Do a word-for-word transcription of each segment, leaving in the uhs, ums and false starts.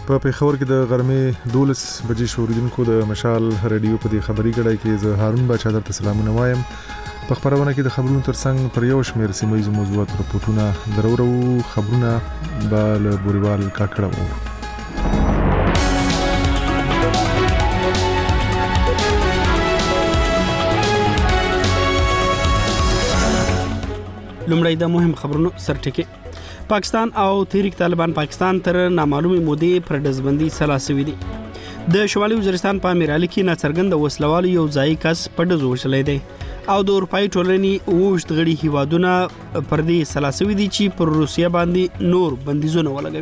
په پیښور کې د غرمې دولس بجې شوریدونکو د مشال رادیو په دې خبري کړای کې زه هارون بچا درته سلامونه وایم. په خبرونه کې د خبرونو ترڅنګ پر یو شمېر سیمه ییزو موضوعاتو راپورټونه درورو خبرونه به له بوريوال کاکړه وو. لومړی د مهم خبرونو سرټکی. پاکستان او تحریک طالبان پاکستان تر نامعلومه مودې پر دزبندي سلاسوي دي. د شمالي وزیرستان په امیرعلی کې ناڅرګند وسلوال یو ځای کس په دزو وشلې دي او د اروپای ټولنې اوشت غړي هیوادونه پر دې سلاسوي دي چې پر روسیا باندې نور بندیزونه ولګوي.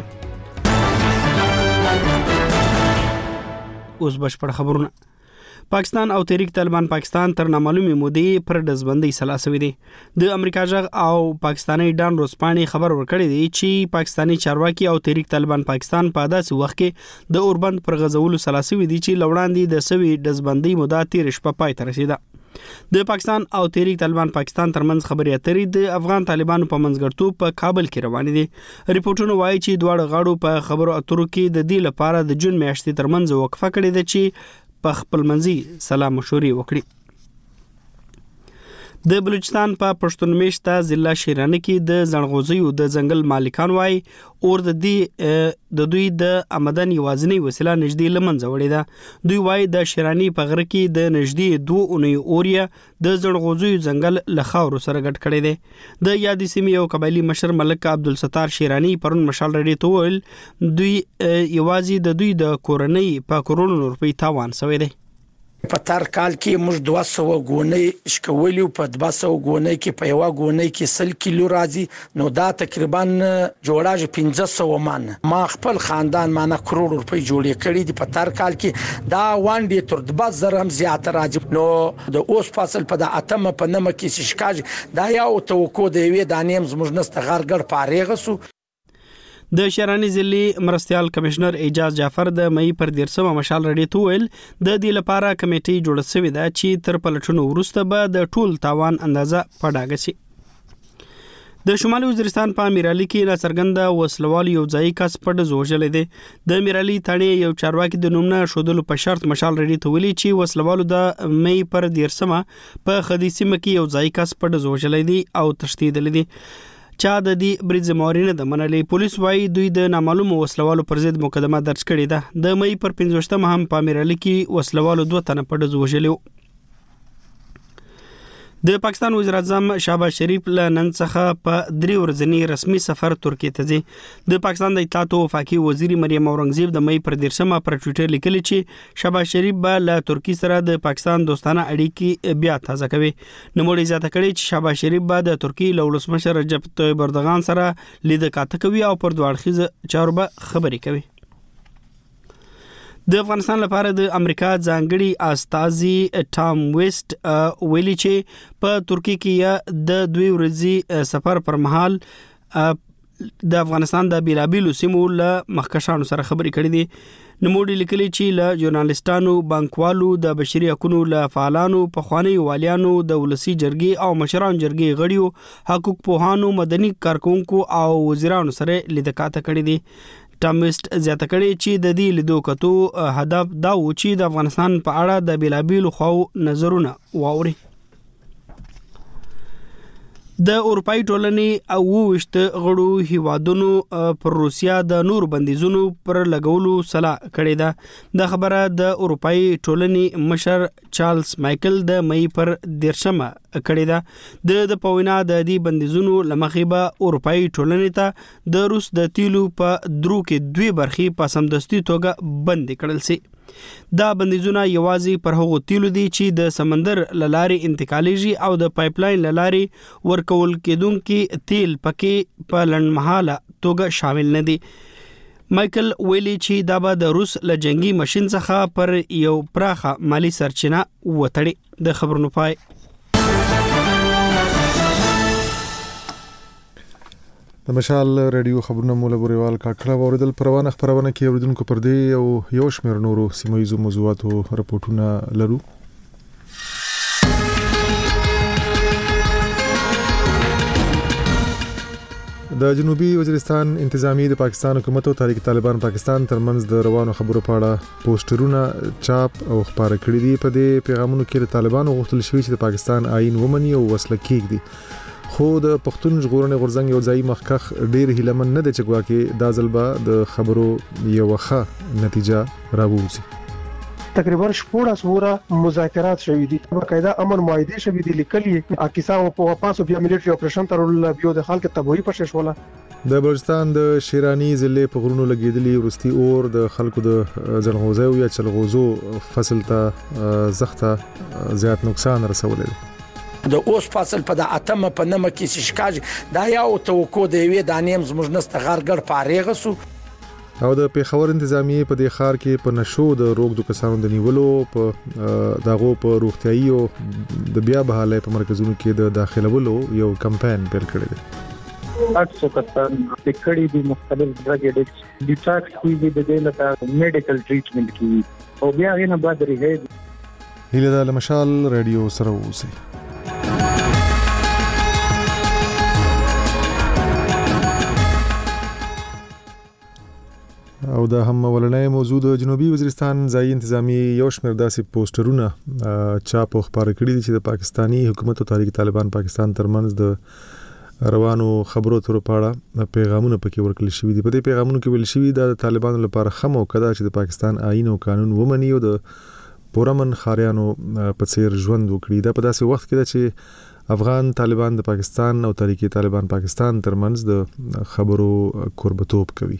اوس بشپړ خبرونه. پاکستان او تحریک طالبان پاکستان تر نامعلومه مودې پر دزبندي سلاسوي دي. د امریکا جغ او پاکستاني ډان روسپاني خبر ورکړی دی چې پاکستاني چارواکي او تحریک طالبان پاکستان په داسې وخت کې د اوربند پر غزولو سلاسوي دي چې لوړاندې د سوي دزبندي موده تیر شپه پای ته رسیده. د پاکستان او تحریک طالبان پاکستان ترمنځ خبرې اترې د افغان طالبانو په منځګړیتوب په کابل کې روانې دي. ریپورتونه وایي چې دواړه غاړو په خبرو اترو کې د دې لپاره د جون میاشتې ترمنځ وقفه کړې ده چې په خپل منځي سلام مشورې وکړي. د بلوچستان په پښتون میشته ضلع شیرانه کې د زنغوزیو د ځنګل مالکان وای اور د دې د دوی د آمدن یوازنی وسیله نږدې لمنځه وړې ده. دوی وای د شیرانی په غره کې د نږدې دوه اونۍ اوریا د زنغوزیو ځنګل له خاورو سره ګډ کړي دي. د یادې سیمې یو قبایلی مشر ملک عبدالستار شیرانی پرون مشال رډي تول دوی یوازې د دوی د کورنۍ په کروڑونو روپۍ تاوان شوی دی. په تر کال کې موږ دوه سوه غونې شکولیو په دوه سوه غونې کې په یو غونې کې سل کیلو راځي نو دا تقریبا جوړاږي پنځه سوه مان. ما خپل خاندان مانه کروڑ روپۍ جوړې کړې دي. په تر کال کې دا وانډې تر دوه زره هم زیات راځي. نو د اوس فصل په د اتمه په نمه کې شکاج دا یو توکو د وی دانیم زموږ نست غرګړ پاره غسو. د شیرانی ضلعي مرستيال کمشنر اعجاز جعفر د مئی پر دیرسمه مشال رډي تویل د دې لپاره کمیټي جوړه شوې ده چې تر پلټونو وروسته به د ټول تاوان اندازه پډاګه شي. د شمالي وزیرستان په امیرعلی کې ناڅرګند وسلوال یو ځای کس پډ زوجل دي. د امیرعلی تانې یو چارواکي د نومنه شودلو په شرط مشال رډي تویلی چې وسلوالو د مئی پر دیرسمه په خديسي مکی یو ځای کس پډ زوجل دي او تشدید دي. چا د دې بریځ مورینه د منلې پولیس وايي دوی د نامعلومو وسلوالو پر ضد مقدمه درج کړې ده. د مئی پر پنځوستمه هم په امیرعلی کې وسلوالو دوه تنه پډ زوجلو. د پاکستان وزیر اعظم شهباز شریف له نن څخه په درې ورځنی رسمي سفر ترکیه ته ځي. د پاکستان د اطلاعات او وفاقي وزیر مریم اورنګزیب د مئی پر دیرشمه پر ټوئیټر لیکلی چې شهباز شریف به له ترکیه سره د پاکستان دوستانه اړیکې بیا تازه کوي. نوموړي زیاته کړې چې شهباز شریف به د ترکیه له ولسمشر رجب طیب اردوغان سره لید کاته کوي او پر دوه اړخیزه چارو به خبرې کوي. د افغانستان لپاره د امریکا ځانګړي استازي ټام ویسټ ویلي چې په ترکیه کې د دوی ورځې سفر پر مهال د افغانستان د بیلابیلو سیمو له مخکشانو سره خبرې کړې دي. نوموړي لیکلي چې له ژورنالستانو، بانکوالو، د بشري حقوقو له فعالانو، پخواني والیانو، د ولسی جرګې او مشران جرګې غړیو، حقوق پوهانو، مدني کارکونکو او وزیرانو سره لیدکاته کړې دي. ټام ویسټ زیاته کړې چې د دې لیدو کتو هدف دا و چې د افغانستان په اړه د بیلابیلو خواو نظرونه واوري. د اروپای ټولنې او وشت غړو هیوادونو پر روسیا د نور بندیزونو پر لګولو سلا کړې ده. د خبره د اروپای ټولنې مشر چارلز مایکل د مئی پر دیرشمه کړې ده. د د پوینا د دې بندیزونو لمخې به اروپای ټولنې ته د روس د تیلو په درو کې دوی برخې په سمدستي توګه بند کړل سي. دا بندیزونه یوازې پر هغو تیلو دي چې د سمندر لارې انتقالیږي او د پایپلاین لارې ورکول کېدونکي تیل پکې په لنډمهاله توګه شامل نه دي. مایکل ویلي چې دا به د روس له جنگي ماشین څخه پر یو پراخه مالی سرچینه وتړي. د خبرونو پای. د مشال رادیو خبرونه مولا بوريوال کاکړه اوریدل. پروانه خبرونه کې اوریدونکو پر دې او یو شمېر نورو سیمه ییزو موضوعاتو راپورټونه لرو. د جنوبي وزیرستان انتظامی د پاکستان حکومت او تحریک طالبان پاکستان ترمنځ د روانو خبرو په اړه پوسټرونه چاپ او خبره کړي دي. په دې پیغامونو کې د طالبانو غوښتل شوی چې د پاکستان آئین ومني او وسله کېږدي، خو د پښتون ژغورنې غورځنګ یو ځای مخکخ ډیر هیلمن نه دی چې ګواکې دا ځل به د خبرو یو ښه نتیجه راووځي. تقریبا شپږ سوره مذاکرات شوي دي، باقاعده امن معاهده شوي دي، لیکلي اکیسا او په واپس بیا ملټری اپریشن تر بیا د خلک تبوی پښه شوله. د بلوچستان د شیرانی ضلع په غرونو لګیدلی ورستي اور د خلکو د ځلغوزو یا چلغوزو فصل ته زخته زیات نقصان رسولی دی. د اوس فصل په د اتمه په نمه کې شکاج دا یو توکو د یوې دانیم زموږ نست غرګړ پاریغه سو. او د پیښور انتظامیه په دې ښار کې په نشو د روغ د کسانو د نیولو په داغو په روغتيایي او د بیا بحاله په مرکزونو کې د داخلولو یو کمپاین پیل کړی دی. آठ सौ کسان د کړي دي مختلف ډرګ اډکټ ډیټاکس کوي د دې لپاره میډیکل ټریټمنټ کوي او بیا غینه بعد ریهاب. هیله د مشال رادیو سره اوسئ. او دا هم ولنۍ موضوع د جنوبي وزیرستان ځای انتظامی یو شمېر داسې پوسټرونه چاپ او خبره کړي دي چې د پاکستانی حکومت او تحریک طالبان پاکستان ترمنځ د روانو خبرو تر پاړه پیغامونه پکې ورکړل شوي دي. په دې پیغامونو کې ویل شوي د طالبانو لپاره خمو کدا چې د پاکستان آئین او قانون ومني او د پورمن خاریانو په څیر ژوند وکړي. دا په داسې وخت کې ده چې افغان طالبان د پاکستان او تحریک طالبان پاکستان ترمنځ د خبرو کوربتوب کوي.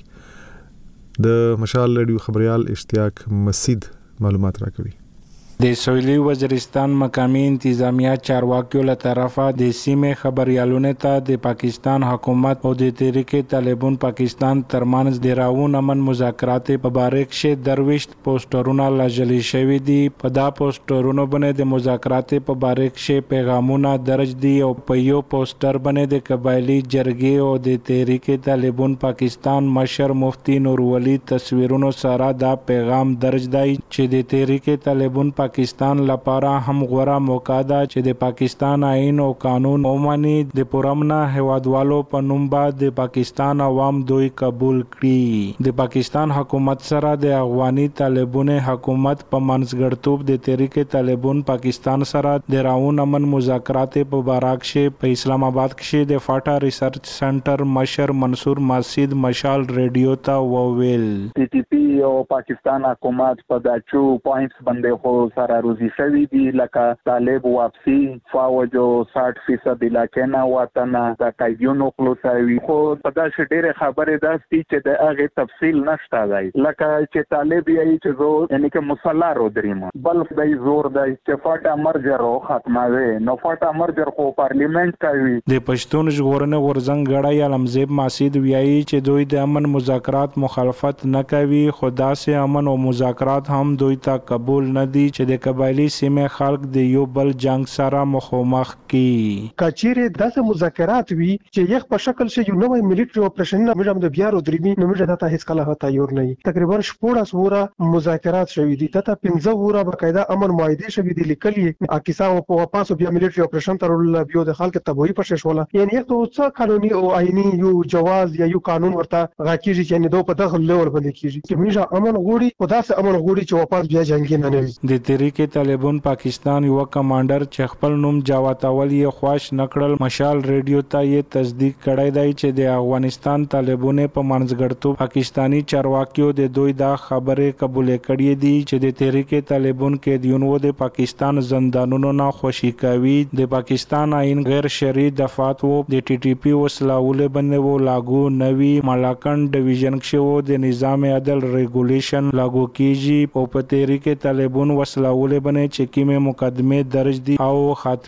د مشال رادیو خبريال اشتیاق مسید معلومات راکوي. د سویلي وزیرستان مقامی انتظامیه چارواکیو له طرفه د سیمې خبريالونو ته د پاکستان حکومت او د تحریک طالبان پاکستان ترمنځ د راون امن مذاکرات په باره کې درويشت پوسټرونه لجلی شوی دي. په دا پوسټرونو باندې د مذاکرات په باره کې پیغامونه درج دي او په یو پوسټر باندې د قبایلی جرګې او د تحریک طالبان پاکستان مشر مفتی نور ولی تصویرونو سره دا پیغام درج دی چې د تحریک طالبان پاکستان لپاره هم غوړه موقع ده چې د پاکستان آئین او قانون ومني. د پرامنا هوادوالو په نوم د پاکستان عوام دوی قبول کړي. د پاکستان حکومت سره د افغاني طالبانو حکومت په منځګړتوب د تحریک طالبان پاکستان سره د راون امن مذاکرات په باره کې په اسلام آباد کې د فاټا ریسرچ سنټر مشر منصور ماسید مشال رادیو ته وویل ټي ټي پی او پاکستان حکومت په داچو پوینټس باندې خو سره روزي شوی دی، لکه طالب واپسی فوج او ساठ فیصد علاقې نه وطن د قیدونو خلاصوي. خو په داسې ډېرې خبرې داسې چې د هغه تفصیل نشته دی، لکه چې طالب یې چې زه یعنی کې مصلا رو دریم بل د زور د استفاده مرجر او ختموي نو فاټا مرجر خو پارلیمنت کوي. د پښتون ژغورنې غورځنګ غړی علمزیب ماسید ویایي چې دوی د امن مذاکرات مخالفت نه کوي، خو داسې امن او مذاکرات هم دوی ته قبول نه دي چې د قبایلی سیمې خلک د یو بل جنگ سره مخامخ کی. کچېره داسې مذاکرات وي چې یو په شکل شي یو نوې ملټری اپریشن نه موږ د بیا ودرېمي نو موږ دته هیڅ کله هتا یور نه. تقریبا شپږ سوره مذاکرات شوي دي، دته پنځه وره باقاعده امن معاهده شوي دي، لیکلي اکیسا او په واپس بیا ملټری اپریشن تر بیا د خلک تبوی پښه شوله. یعنی یو څه قانوني او آئینی یو جواز یا یو قانون ورته راکېږي چې نه دوه په دغه لیول باندې کېږي چې موږ امن غوړي او داسې امن غوړي چې واپس بیا جنگي نه وي. د تحریک طالبان پاکستان یو کمانډر چې خپل نوم جاواتاول یې خواش نکړل مشال رادیو ته یې تصدیق کړی دی چې د افغانستان طالبانو په منځګړتوب پاکستانی چارواکیو د دوی دا خبرې قبول کړې دي چې د تحریک طالبان کې دیونو د پاکستان زندانونو نه خوشي کوي. د پاکستان آئین غیر شرعي دفعات وو د ټي ټي پی وسلاول باندې وو لاګو نوي ملاکن ډیویژن کې د نظام عدل ریګولیشن لاګو کیږي او په تحریک طالبان وسلاول باندې چې کیمه مقدمه درج دي او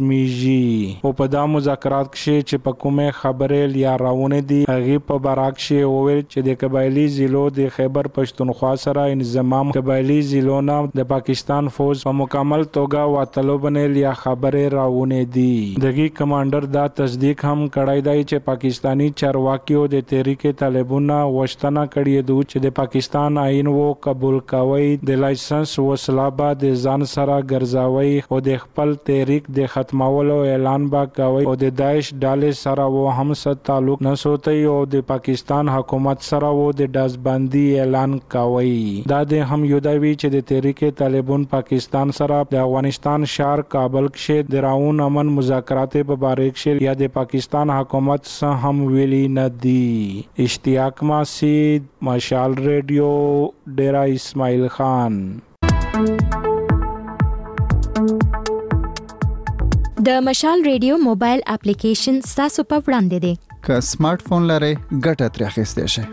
ختميږي. او په دا مذاکرات کې چې په کومه خبره لیا راونه دي هغه په باراک شي وویل چې د قبایلی ضلعو د خیبر پښتونخوا سره انضمام قبایلی ضلعو نه د پاکستان فوج په مکمل توګه واتلو باندې لیا خبره راونه دي. دغه کمانډر دا تصدیق هم کړای دی چې پاکستانی چارواکیو د تحریک طالبان وشتنه کړی دی چې د پاکستان آئین وو قبول کوي د لایسنس وسله بعد ځان سره ګرځاوي او د خپل تحریک د ختمولو اعلان با کوي او د داعش ډلې سره و هم ست تعلق نه ساتي او د پاکستان حکومت سره و د داسبندي اعلان کوي دا د هم یودوي چې د تحریک طالبان پاکستان سره د افغانستان شهر کابل کې د راون امن مذاکرات په باره کې یا د پاکستان حکومت سره هم ویلي نه دي. اشتیاق ماسید، مشال ریډیو، ډیرا اسماعیل خان. د مشال ریډیو موبایل اپلیکیشن تاسو په وړاندې دی. که سمارټ فون لرئ ګټه ترې اخیستی شئ.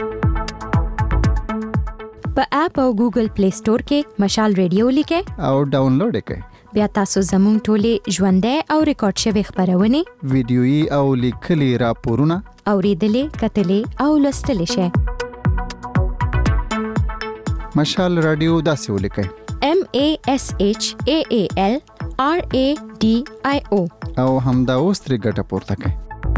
په اپ او ګوګل پلی سٹور کې مشال ریډیو لیکئ او ډاونلوډ یې کړئ. بیا تاسو زموږ ټولې ژوندۍ او ریکارډ شوي خبرونه ویډیويي او لیکلي راپورونه اوریدلې، کتلې او لوستلی شئ. مشال رادیو داسې ولیکئ: M A S H A A L R A D I O او همدا اوس ترې ګټه پورته کړئ.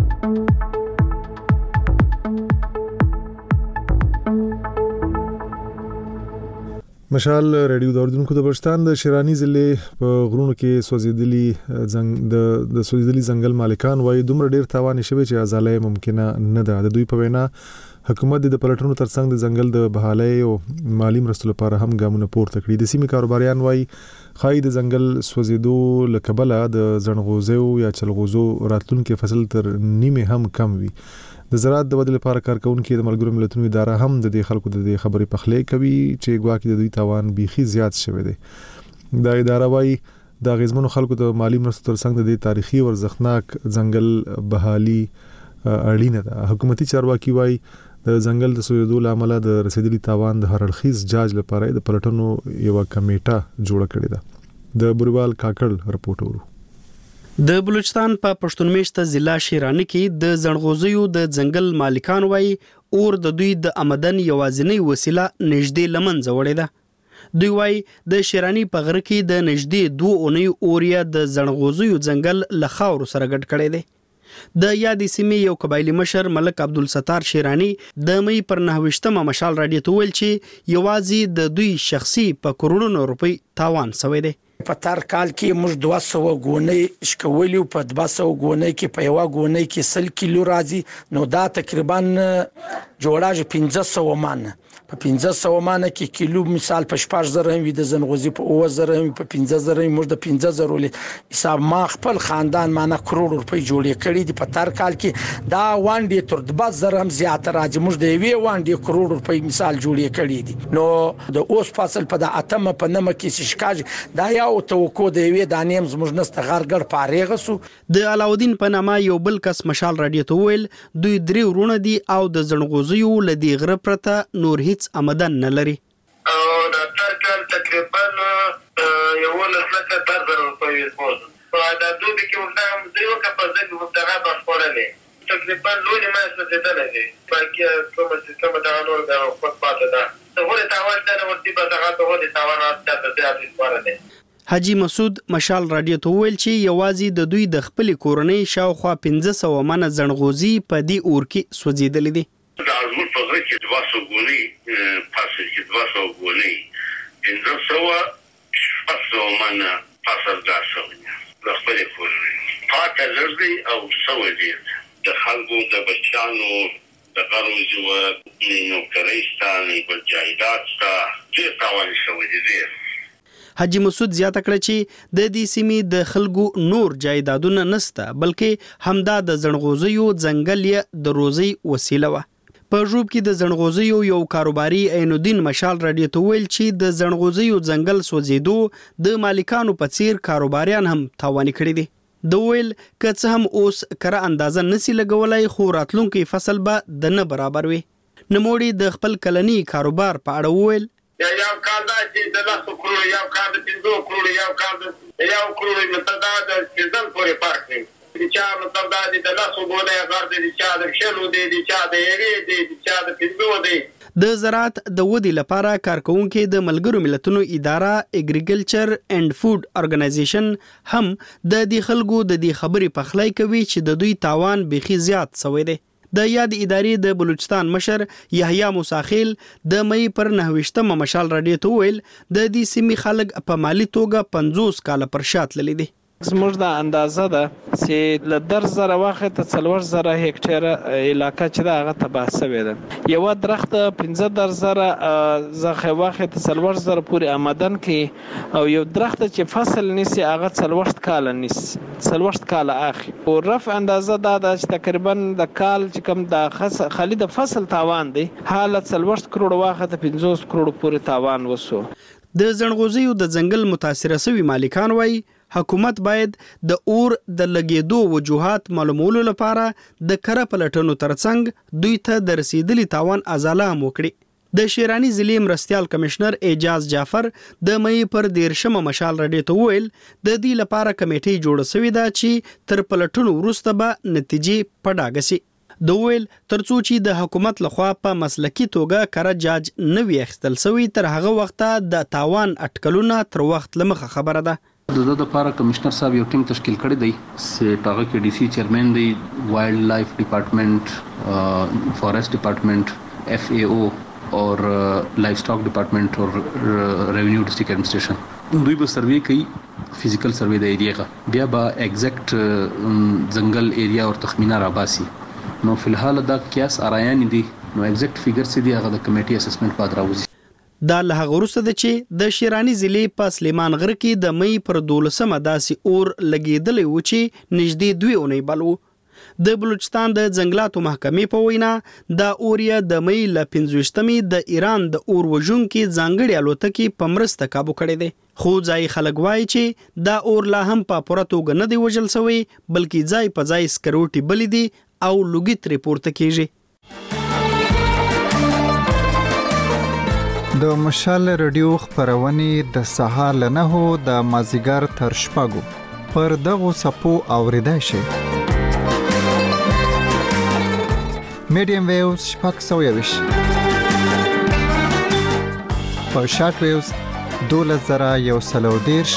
مشال ریډیو د اردوونکو د بلوچستان د شیرانی ضلع په غرونو کې سوځېدلي زنګ د د سوځېدلي ځنګل مالکان وايي دومره ډیر تاوان شوی چې ازاله ممکنه نه ده. د دوی په وینا حکومت د پلټنو ترڅنګ د ځنګل د بحالۍ او مالی مرستو لپاره هم ګامونه پورته کړي. د سیمې کاروباریان وايي خای د ځنګل سوځېدو لکبله د زڼغوزو یا چلغوزو راتلونکي فصل تر نیمه هم کم وي. د زراعت د ودې لپاره کارکونکو د ملګرو ملتونو اداره هم د دې خلکو د خبرې پخلی کوي چې ګواکې د دوی تاوان بيخي زیات شوی دی. دا اداره وايي د غیزمنو خلکو د مالی مرستو ترڅنګ د دې تاریخي او ارزښتناک ځنګل بحالي اړینه ده. حکومتي چارواکي وايي د ځنګل د سوځېدو لامل د رسیدلي تاوان د هر اړخیز جاج لپاره د پلټنو یو کمیټه جوړه کړې ده. د بوریوال کاکړ رپورټ ورو. د بلوچستان په پښتون میشته ضلع شیرانی کې د زڼغوزیو د ځنګل مالکان وایي اور د دوی د آمدن یوازینی وسیله نږدې لمنځه وړې ده. دوی وایي د شیرانی په غره کې د نږدې دوه اونۍ اوریا د زڼغوزیو ځنګل له خاورو سره ګډ کړی دی. د یادې سیمې یو قبایلی مشر ملک عبدالستار شیرانی د مې پر نهویشتمه مشال راډیو ته ویل چې یوازې د دوی شخصي په کروڑونو روپۍ تاوان شوی دی. په تر کال کې موږ دوه سوه ګونۍ شکولي په دوه سوه ګونۍ کې په یو ګونۍ کې سل کیلو راځي نو دا تقریبا جوړاج پنځه سوه مان په پنځه سوه مان کې کیلو مثال په شپږ زره وي د زنغوزي په اوه زره په پنځه زره موږ د پنځه زره له حساب ما خپل خاندان معنا کروڑ روپۍ جوړې کړې دي. په تر کال کې دا وانډې تر دوه زره هم زیات راځي موږ د وی وانډې کروڑ روپۍ مثال جوړې کړې دي. نو د اوس فصل په د اتمه په نمه کې شکاج دا یا او توکو د وی دانیم زموږ نست غرغړ پاره غسو. د علاودین په نامه یو بل کس مشال راډیو ته ویل دوی درې ورونه دي او د زڼغوزیو لدی غره پرته نور هیڅ آمدن نه لري. او د تر کال تقریبا یو لسلکه تر زر روپۍ وسموز په دا دوی کې موږ هم دیو که په ځای موږ دغه بخورلې تقریبا لونی ما څه زیاتله دي باقي کوم سیستم دا نور دا خپل پاتې ده ته ولې تاوان نه ورتي په دغه ته ولې تاوان راځي ته زیات سپارل. حاجی مسعود مشال راډیو ته ویل چې یوازې د دوی د خپل کورنۍ شاوخوا پنځه سوه منه زڼغوزي په دې اور کې سوځېدلې دي. د ازمون په غره کې دوه سوه ګونۍ فصل کې دوه سوه ګونۍ پنځه سوه شپږ سوه منه فصل دا شوی د خپلې کورنۍ پاکه لږ دی او سوه ډېر د خلکو د بچیانو د غرمزي و نوکرۍ شته بل جایداد شته ډېر تاوان شوی دی ډېر. حاجی مسعود زیاته کړه چې د دې سیمې د خلکو نور جایدادونه نسته بلکې همدا د زڼغوزیو ځنګل یې د روزي وسیله وه. په ژوب کې د زڼغوزیو یو کاروباري عین الدین مشال راډیو ته ویل چې د زڼغوزیو ځنګل سوځېدو د مالکانو په څیر کاروباریان هم تاواني کړي دي. د ویل که څه هم اوس کره اندازه نسی لګولای خو راتلونکي فصل به د نه برابر وي. نوموړي د خپل کلني کاروبار په اړه وویل یا یو کال دا چې د لسو کروڑو یو کال د پنځو کروڑو یو کال د یو کروڑو مطلب دا د سیزن پورې فرق دی. د چا مطلب دا د لسو ګونۍ غر دی د چا د شلو دی د چا د یوې دی د چا د پنځو دی. د زراعت د ودې لپاره کارکونکو د ملګرو ملتونو اداره اګریکلچر اینڈ فود ارګنایزیشن هم د دې خلکو د دې خبرې پخلی کوي چې د دوی تاوان بيخي زیات شوی دی. د یاد ادارې د بلوچستان مشر یحیی موساخیل د مې پر نهویشتمه مشال راډیو ته ویل د دې سیمې خلک په مالی توګه پنځوس کاله پر شا تللي دي. زموږ د اندازه ده چې له در زره واخه ته څلور زره هکټره علاقه چې دا هغه تباه شوې ده. یو درخت پنځه در زره زخه واخه ته څلور زره پورې آمدن کې او یو درخت چې فصل نیسي هغه څلور کال نیسي څلور کال اخی او رف اندازه دا ده چې تقریبا د کال چې کوم د خالي د فصل تاوان دی حالت څلور کروڑ واخه ته پنځوس کروڑ پورې تاوان وسو. د زنغوزیو د ځنګل متاثره شوي مالکان وایي حکومت باید د اور د لګیدو وجوهات معلومولو لپاره د کره پلټنو ترڅنګ دوی ته د رسیدلي تاوان ازاله هم وکړي. د شیرانی ضلع مرستیال کمشنر اعجاز جعفر د مې پر دیرشمه مشال راډیو ته ویل د دې لپاره کمیټې جوړه شوې ده چې تر پلټنو وروسته به نتیجې په ډاګه سي. د ویل ترڅو چې د حکومت لخوا په مسلکی توګه کره جاج نه وي اخیستل شوی تر هغه وخته د تاوان اټکلونه تر وخت لمخه خبره ده. د د لپاره کمشنر صاحب یو ټیم تشکیل کړی دی چې په هغه کې ډي سي چیرمن دی، وایلډ لایف ډپارټمنټ، فارسٹ ډپارټمنٹ، ایف اے او اور لایف سٹاک ډپارټمنٹ اور ریونیو ډسټریکټ ایڈمنسټریشن دوی به سروې کوي فزیکل سروې د ایریا کا بیا به ایگزیکټ ځنګل ایریا اور تخمینه را باسي. نو فلحال دا کیاس ارایان دي نو ایگزیکټ فیګر سي دی هغه د کمیټي اسسمنت بعد راوځي. دا له هغه وروسته ده چې د شیرانی ضلع په سلیمان غر کې د مې پر دولسمه داسې اور لګېدلی و چې نږدې دوی اونۍ بل و. د بلوچستان د ځنګلاتو محکمې په وینا دا اور یې د مې له پنځویشتمې د ایران د اور وژونکي ځانګړې الوتکې په مرسته کابو کړی دی. خو ځای خلک وایي چې دا اور لا هم په پوره توګه نه دی وژل شوی بلکې ځای په ځای سکروټې بلې دي او لوګي ترې پورته کیږي. د مشال رادیو خبرونه د سهار له نهو د مازیګر تر شپږو پر دغو سپو اوریدای شي. میډیم ویوز شپږ سوه یویش په شارټ ویوز دولس زره یو سل او دېرش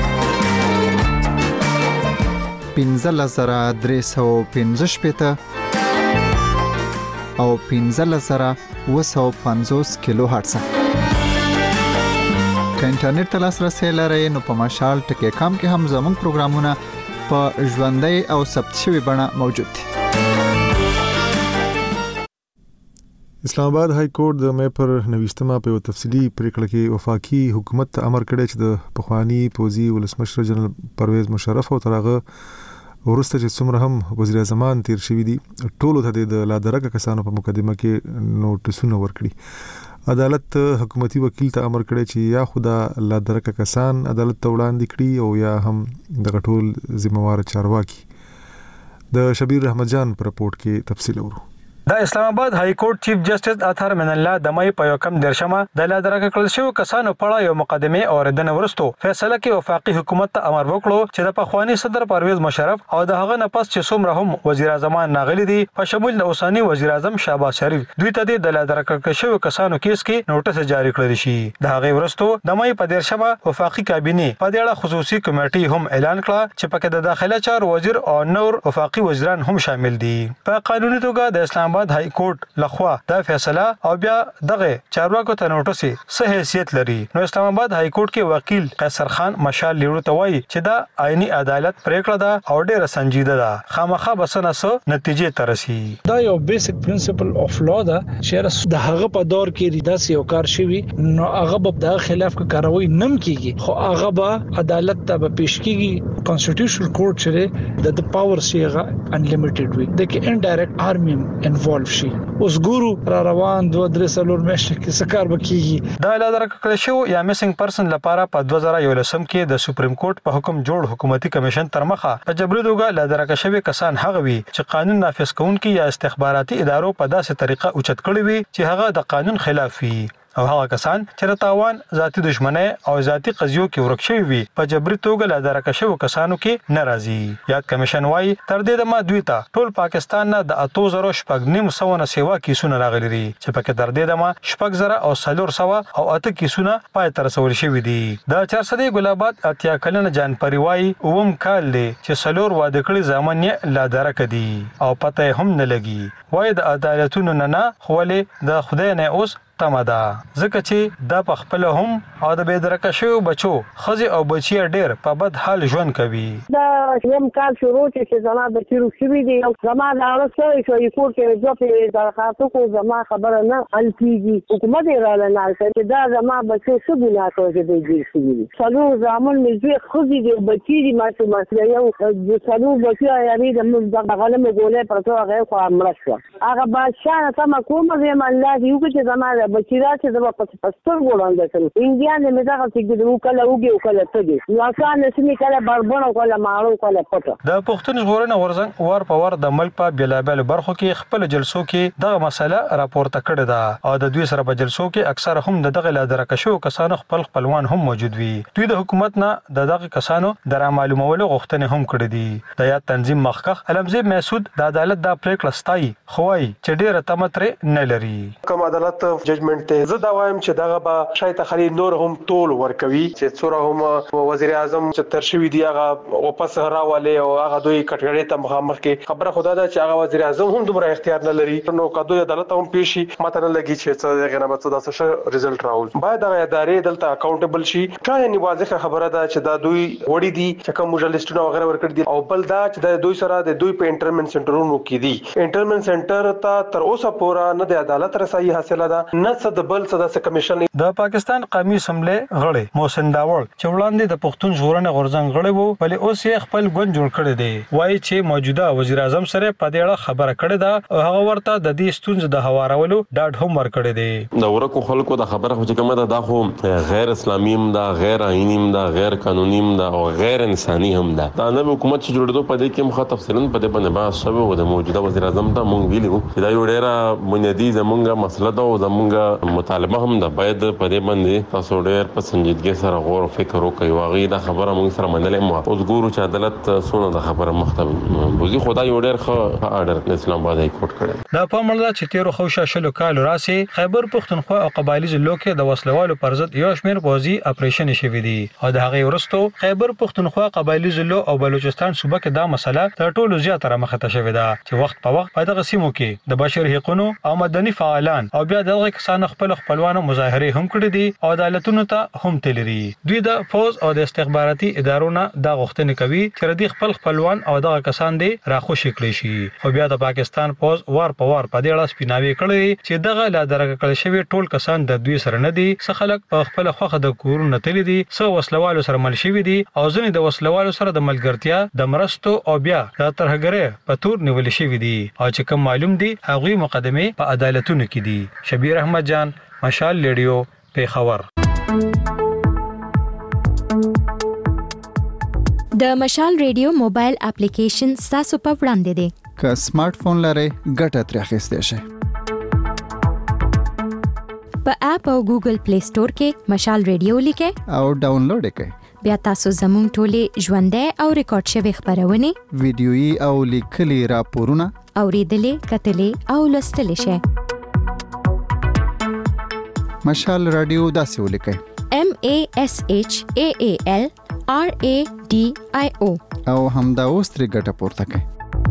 پنځلس زره درې سوه پنځه شپېته او پنځلس زره اوه سوه پنځوس کیلو هرتز. که انټرنیټ ته لاسرسی لرئ نو په مشال ټکی کام کې هم زموږ پروګرامونه په ژوندۍ او ثبت شوي بڼه موجود دي. اسلام آباد های کورټ د مې پر نوښتمه په تفصیلی پریکړه کې وفاقي حکومت ته امر کړی چې د پخوانی پوزي ولسمشر جنرال پرویز مشرف او ترغه ورسته چې څومره هم وزیر اعظم تیر شوی دي ټولو ته د لادرکه کسانو په مقدمه کې نوټیسونه ورکړي. عدالت حکومتي وکیل ته امر کړی چې یا خدا لادرکه کسان عدالت ته وړاندې کړي او یا هم د ټول ذمہوار چارواکي. د شبیر احمد جان پر رپورت کې تفصیل ورو. د اسلام آباد های کورټ چیف جسټس اطهر من الله د مې په یو کم درشمه د لادرکه کړل شو کسانو په اړه یو مقدمه اوریدنه ورستو فیصله کې وفاقي حکومت ته امر وکړو چې د پخوانی صدر پرویز مشرف او د هغه نه پس چې څومره هم وزیر اعظم ناغلي دي په شمول د اوساني وزیر اعظم شهباز شریف دوی ته د لادرکه شو کسانو کیس کې نوټس جاری کړل شي. د هغه ورستو د مې په درشمه وفاقي کابینه په دې اړه خصوصي کمیټه هم اعلان کړ چې پکې د داخله چار وزیر او نور وفاقي وزیران هم شامل دي. په قانوني توګه د اسلام آباد های کورټ لخوا دا فیصله او بیا دغه چارواکو ته نوټس سه حیثیت لري. نو اسلام آباد های کورټ کې وکیل قیصر خان مشال لیړو ته وایي چې دا آئینی عدالت پریکړه ده او ډیره سنجیده ده خامخا بسنه سو نتیجې ترسي. دا یو بیسیک پرنسپل اف لا ده چې د هغه په دور کې داسې یو کار شوی نو هغه به د خلاف کاروي نم کیږي خو هغه به عدالت ته پیش کیږي. کانسټیټیوشنل کورټ چې د پاور سیغه انلیمیټډ وي د کې انډایرکټ آرمي انوالو شي. اوس ګورو را روان دوه درې سلور میاشتې کې سکار بکیږي. دا لادرکه کړل شو یا میسنګ پرسن لپاره په دوه زره یولسم کې د سپریم کورټ په حکم جوړ حکومتي کمیشن تر مخه په جبري توګه لادرکه شوی کسان هغه وي چې قانون نافذ کوونکي یا استخباراتي ادارو په داسې طریقه اوچت کړی وي چې هغه د قانون خلاف وي او هغه کسان چې د تاوان ذاتی دښمنۍ او ذاتی قضیو کې ورک شوي وي په جبري توګه لا درکه شوو کسانو کې ناراضي. یاد کمیشن وايي تر دې دمه دوی ته ټول پاکستان نه د اتو زره شپږ نیم سو نه سیوا کیسونه راغلي دي چې پکې تر دې دمه شپږ زره او څلور سوه او اته کیسونه پای ته رسول شوي دي. د چارسدې ګلاباد اتیا کلنه جان پری وايي اوم کال دی چې څلور واده کړي زامن یې لا درکه دي او پته هم نه لګي. وايي د عدالتونو نه نه خو ولې د خدای نه اوس تمه ده ځکه چې دا په خپل هم او د بې درکه شویو بچو ښځې او بچي ډېر په بد حال ژوند کوي. دا یم کال شروع چې زما بچي روغ شوي دي او زما د هغه سړی شوی کور کې دوه پرې درخواست وکړو زما خبره نه حل کېږي. حکومت یې راله نه حل کړی چې دا زما بچي څه ګناه کړی چې دوی ګیر شوي دي. څلور زامن مې زوی ښځې دي بچي دي ماشوم مسله یو څلور بچي یعنې د دغه غنمو ګولۍ پرته هغه یې خوا مړه شوه. هغه بادشاه نه تمه کومه ویم الله دې وکړي چې زما بچی راځي زما په پستر وړاندې کړم انډیان مې دا چې د وکاله وګي وکاله تګي نو آسان نشي کله بربونه کوله ماړو کوله پټه. د پښتون ژغورنې غورځنګ ور په ور د ملک په بیلابل برخو کې خپل جلسو کې دغه مسله راپورته کړې ده او د دوی سره په جلسو کې اکثره هم د دغه لادرکه شو کسانو خپل خپلوان هم موجود وي. دوی د حکومت نه د دغه کسانو د معلومولو غوښتنې هم کړې دي. د یاد تنظیم مخکخ علمزیب مسعود د عدالت د پریکړه ستای خوای چې ډیره تمتره نه لري. کوم عدالت ججمنټ زه دا وایم چې دغه به شاید خالي نور هم ټول ورکوي چې څوره هم وزیر اعظم چې تر شوی دی هغه واپس راولي او هغه دوی کټګړې ته مخامخ کې خبره خدا ده چې هغه وزیر اعظم هم دومره اختیار نه لري نو کدو عدالت هم پیشي ماته نه لګي چې څه غنه به څه داسه رزلټ راول باید هغه ادارې دلته اکاونټبل شي. کله نه واضحه خبره ده چې دا دوی وړي دي چې کوم جرنالستونه وغیرہ ورکړي دي او بل دا چې د دوی سره د دوی په انټرمنټ سنټرونو کې دي. انټرمنټ سنټر ته تر اوسه پورې نه د عدالت رسایي حاصله ده نه څه د بل څه د کمیشن. د پاکستان قومي اسمبلی غړی محسن داوړ چې وړاندې د پښتون ژغورنې غورځنګ غړی وو ولې اوس یې خپل ګوند جوړ کړی دی. وایي چې موجوده وزیر اعظم سره په دې اړه خبره کړې ده او هغه ورته د دې ستونزې د هوارولو ډاډ هم ورکړی دی. د ورکو خلکو د خبره خو چې کومه ده دا خو غیر اسلامي هم ده غیر آئینی هم ده غیر قانوني هم ده او غیر انساني هم ده. دا نوې حکومت چې جوړېدو په دې کې مخه تفصیلا په دې باندې بحث شوی و. د موجوده وزیر اعظم ته مونږ ویلي چې دا یو ډېره بنیادي زمونږ مسله ده او زمونږ مطالبه هم ده. باید په دې باندې تاسو ډېر په سنجیدګۍ سره غور او فکر وکړئ. واغې دا خبره موږ سره منلې مو اوس ګورو چې عدالت څونه د خبره مخته بوزي. خدای یو ډېر ښه آرډر اسلام آباد های کورټ کړی. دا په مړه چې تیرو خوشا شلو کال راسي خیبر پښتونخوا او قبایلی ضلعو کې د وسلوالو پر ضد یو شمېر پوځي اپریشن شوی دی او د هغې وروسته خیبر پښتونخوا قبایلی ضلعو او بلوچستان صوبه کې دا مسله تر ټولو زیاتره مخته شوې ده چې وخت په وخت په دغه سیمو کې د بشري حقوقو او مدني فعالان او بیا دغه کسانو خپل خپلوانو مظاهره هم کړې دي او عدالتونو ته هم تلري. دوی د فوج او د استخباراتي ادارو نه د غوښتنې کوي چې ردی خپل خپلوان او دغه کسان دي راخوشي کړی شي. خو بیا د پاکستان فوج وار په وار په دې اړه سپیناوي کړی چې دغه لا درکه کړی شوی ټول کسان د دوی سره نه دي. څه خلک په خپل خوخه د کورونو تللی دي څه وسلوالو سره مل شوي دي او ځینې د وسلوالو سره د ملګرتیا د مرستو او بیا د ترهګرۍ په تور نیول شوي دي او چې کوم معلوم دي هغوی مقدمه په عدالتونو کې دي. شبیر احمد جان مشال ریډیو پیښور. د مشال ریډیو موبایل اپلیکیشن تاسو په وړاندې دی. که سمارټ فون لرئ ګټه ترې اخیستی شئ. په اپ او ګوګل پلی سٹور کې مشال ریډیو لیکئ او ډاونلوډ یې کړئ. بیا تاسو زموږ ټولې ژوندۍ او ریکارډ شوي خبرونه ویډیويي او لیکلي راپورونه اوریدلې کتلې او لوستلې شئ. مشال رادیو داسې ولیکئ M A S H A A L R A D I O او همدا اوس ترې ګټه پورته کړئ.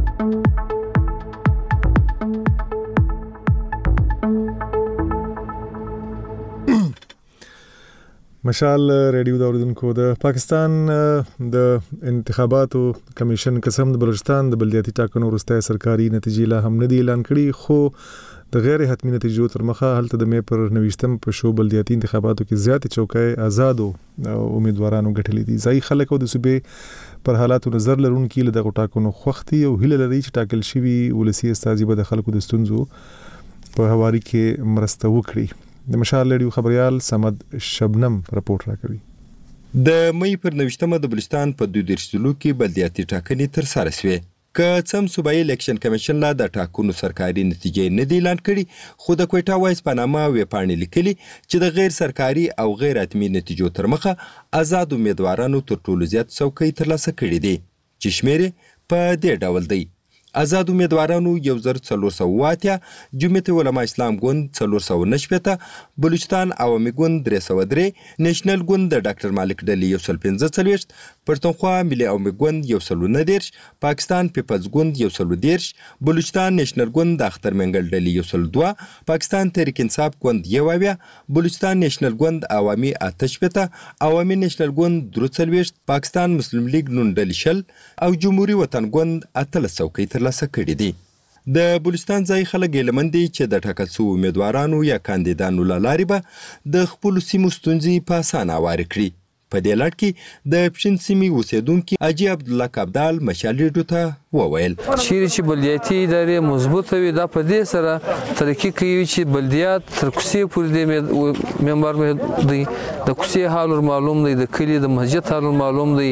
مشال ریډیو د اوریدونکو د پاکستان د انتخاباتو کمیشن قسم د بلوچستان د بلدیاتي ټاکنو وروستۍ سرکاري نتیجې لا هم نه دي اعلان کړي خو د غیر حتمی نتیجو تر مخه هلته د مې پر نوښتم په شو بلدیاتي انتخاباتو کې زیاتې چوکۍ آزادو امیدوارانو ګټلې دي. ځای خلک او د صوبې پر حالاتو نظر لرونکي له دغه ټاکنو خوښتي او هیله لري چې ټاکل شوي ولسي استازي به د خلکو د ستونزو په هواري کې مرسته وکړي. د مشال ریډیو خبريال سمد شبنم رپورټ راکوي. د مې پر نوښتمه د بلوچستان په دوه دیرش ضلعو کې بلدیاتي ټاکنې تر سره شوې. که څم صوبایي الیکشن کمیشن لا د ټاکنو سرکاري نتیجې نه دی اعلان کړي، خو د کوټا وایس په نامه ویبپاڼې لیکلي چې د غیر سرکاري او غیر حتمي نتیجو تر مخه آزاد امیدوارانو تر ټولو زیات څوکۍ ترلاسه کړي دي، چې شمېر په دې ډول دی: آزاد امیدوارانو یو زر څلور سوه اتیا، جمعیت علما اسلام ګوند څلور سوه نهه شپېته، بلوچستان عوامي ګوند درې سوه درې، نیشنل ګوند د ډاکټر مالک ډلې یو سل پنځه څلوېښت، پښتونخوا ملي عوامي ګوند یو سل نهه دېرش، پاکستان پیپلز ګوند یو سل دېرش، بلوچستان نیشنل ګوند د اختر منګل ډلې یو سل دوه، پاکستان تحریک انصاف ګوند یو اویا، بلوچستان نیشنل ګوند عوامي اته شپېته، عوامي نیشنل ګوند درې څلوېښت، پاکستان مسلم لیگ نون ډلې شل او جمهوري وطن ګوند اتلس څوکۍ ترلاسه کړي دي. د بلوچستان ځای خلک هیله مند دي چې د ټاکل شویو امیدوارانو یا کاندیدانو له لارې به د خپلو سیمو ستونزې په اسانه هوارې کړي. په دې لړ کې د پښین سیمې اوسیدونکي حاجي عبدالله کابدال مشال ریډیو ته وویل چیرې چې بلدیاتي ادارې مضبوطه وي دا په دې سره ترقي کوي چې بلدیات تر کوڅې پورې د ممبر دی، د کوڅې حال معلوم دی، د کلي د مسجد حال معلوم دی،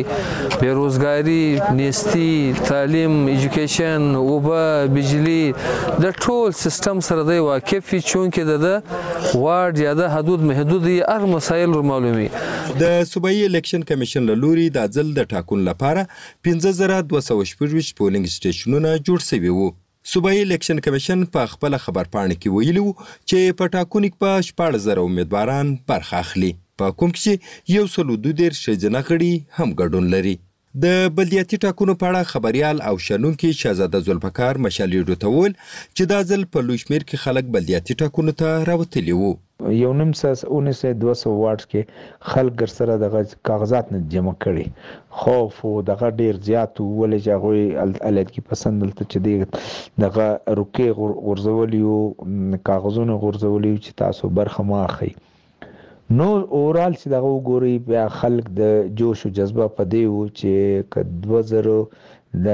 بیروزګاري، نیستي، تعلیم، ایجوکیشن، اوبه، بجلی د ټول سیستم سره دی واقف وي، چونکې د ده وارډ یا د حدود محدود دي، هر مسایل معلومي. د صوبایي الیکشن کمیشن له لوري د ځل د ټاکنو لپاره پنځه زره دوه سوه شپږویشت پولینګ سټیشنونه جوړ شوي وو. صوبایي الیکشن کمیشن په خپله خبرپاڼه کې ویلي وو چې په ټاکنو کې به شپاړس زره امیدواران برخه اخلي، په کوم کې چې یو سل دوه دېرش ښځینه غړي هم ګډون لري. د بلدیاتي ټاکنو په اړه خبریال او شنونکي شهزاده ذوالفقار مشال ریډیو ته وویل چې دا ځل په لوی شمېر کې خلک بلدیاتي ټاکنو ته راوتلي وو. یو نیم ساس اونیس سوه دوه سوه واټ کې خلک سره دغه کاغذات نه جمع کړي، خوف او دغه ډیر زیات ولې چې هغوی علیحدګي پسند دلته چې دی دغه روکې غورځولي وو، کاغذونه غورځولي وو چې تاسو برخه مه اخلئ. نو اورال چې دغه وګورئ بیا خلک د جوش او جذبه په دې وو چې که دوه زره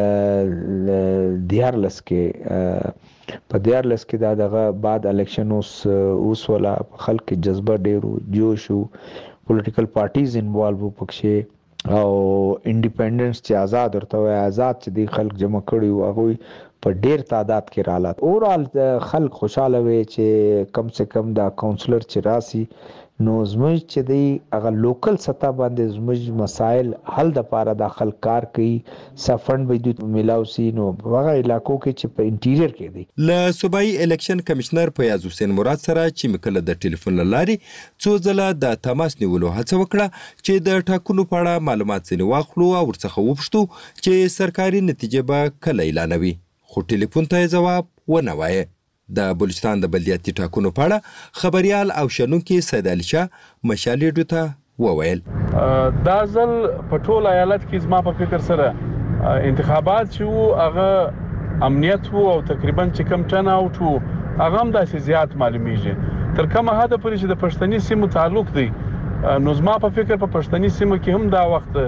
د دیارلس کې په دیارلس کې دا دغه بعد الیکشن اوس اوس ولا خلک جذبه ډیرو جوش او پولیټیکل پارټیز انوالو پکښې او انډیپندنس چې آزاد ورته وایي آزاد چې دی خلک جمع کړي وو هغوی په ډیر تعداد کې راغلل. اورال خلک خوشحاله وي چې کم سے کم دا کونسلر چې راسي نو زموږ چې دی هغه لوکل سطح باندې زموږ مسایل حل دپاره دا خلک کار کوي، څه فنډ به دوی میلاو سي نو هغه علاقو کې چې په انټیریر کې دی. له صوبایي الیکشن کمیشنر فیاض حسین مراد سره چې مې کله د ټلیفون له لارې څو ځله د تماس نیولو هڅه وکړه چې د ټاکنو په اړه معلومات ځینې واخلو او ورڅخه وپوښتو چې سرکاري نتیجه به کله اعلانوي، خو ټلیفون ته یې ځواب ونه وایه. د بلوچستان د بلدیاتي ټاکنو په اړه خبریال او شنونکي سید علي شاه مشال ریډیو ته وویل دا ځل په ټول ایالت کې زما په فکر سره انتخابات چې وو هغه امنیت وو او تقریبا چې کم ټرن اوټ وو هغه هم داسې زیات معلومیږي. تر کومه حده پورې چې د پښتني سیمو تعلق دی نو زما په فکر په پښتني سیمو کې هم دا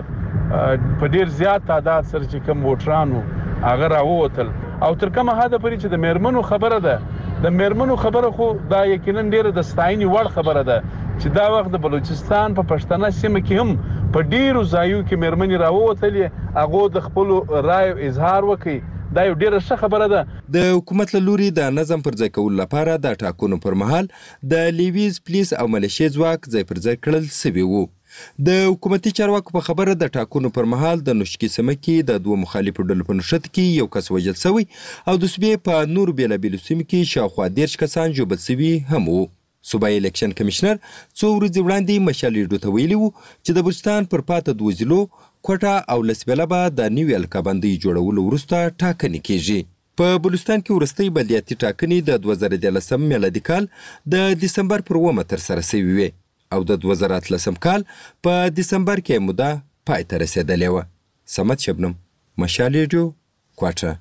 وخت په ډیر زیات تعداد سره چې کم ووټران وو هغه راووتل. او تر کومه حده پورې چې د میرمنو خبره ده د میرمنو خبره خو دا یقینا ډیره د ستاینې وړ خبره ده چې دا وخت د بلوچستان په پښتنه سیمه کې هم په ډیرو ځایو کې میرمنې راووتلې، هغو د خپلو رایو اظهار وکړي، دا یو ډیره ښه خبره ده. د حکومت له لوري د نظم پر ځای کولو لپاره د ټاکنو پر مهال د لیویز پولیس او ملیشې ځواک ځای پر ځای کړل سوي وو. د حکومتي چارواکو په خبره د ټاکنو پر مهال د نوشکي سیمه کې د دوه مخالفو ډلو په نښت کې یو کس وژل شوی او د صوبې په نورو بېلابېلو سیمو کې شاوخوا دېرش کسان ژوبل شوي هم وو. صوبایي الیکشن کمیشنر څو ورځې وړاندې مشال ریډیو ته ویلي وو چې د بلوچستان پر پاته دوه ضلعو کوټه او لسبیله به د نوي الکابندۍ جوړولو وروسته ټاکنې کیږي. په بلوچستان کې وروستۍ بلدیاتي ټاکنې د دوه زره دیارلسم میلادي کال د دسمبر پر اوومه ترسره شوې وې او د دوه زره اتلسم کال په دسمبر کې موده پای ته رسېدلې وه. صمد شبنم، مشال ریډیو، کوټه.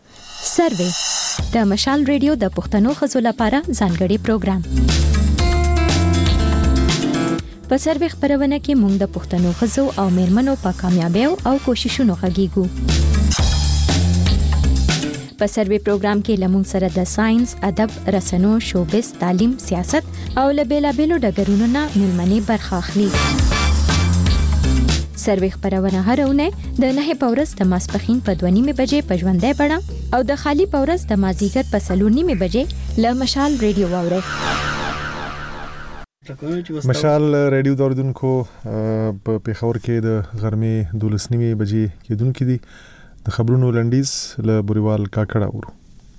سروې د مشال ریډیو د پښتنو ښځو لپاره ځانګړي پروګرام. په سروې خپرونه کې موږ د پښتنو ښځو او میرمنو په کامیابیو او کوششونو غږیږو. په سروې پروګرام کې لمون سره د ساينس، ادب، رسنو، شوبز، تعلیم، سیاست او له بیلابېلو ډګرونو نه مېلمنې برخه اخلي. سروي خبرونه هرونه د نه پورس د ماسپخین په دوه نیمه بجې په ژوندۍ بڼه او د خالی پورس د مازیګر په څلور نیمه بجې له مشال ریډیو واورئ. مشال ریډیو دوردونکو په پیښور کې د غرمې دولس نیمه بجې کېدونکې دي. د خبرونو لنډیز له بوریوال کاکړه اورو.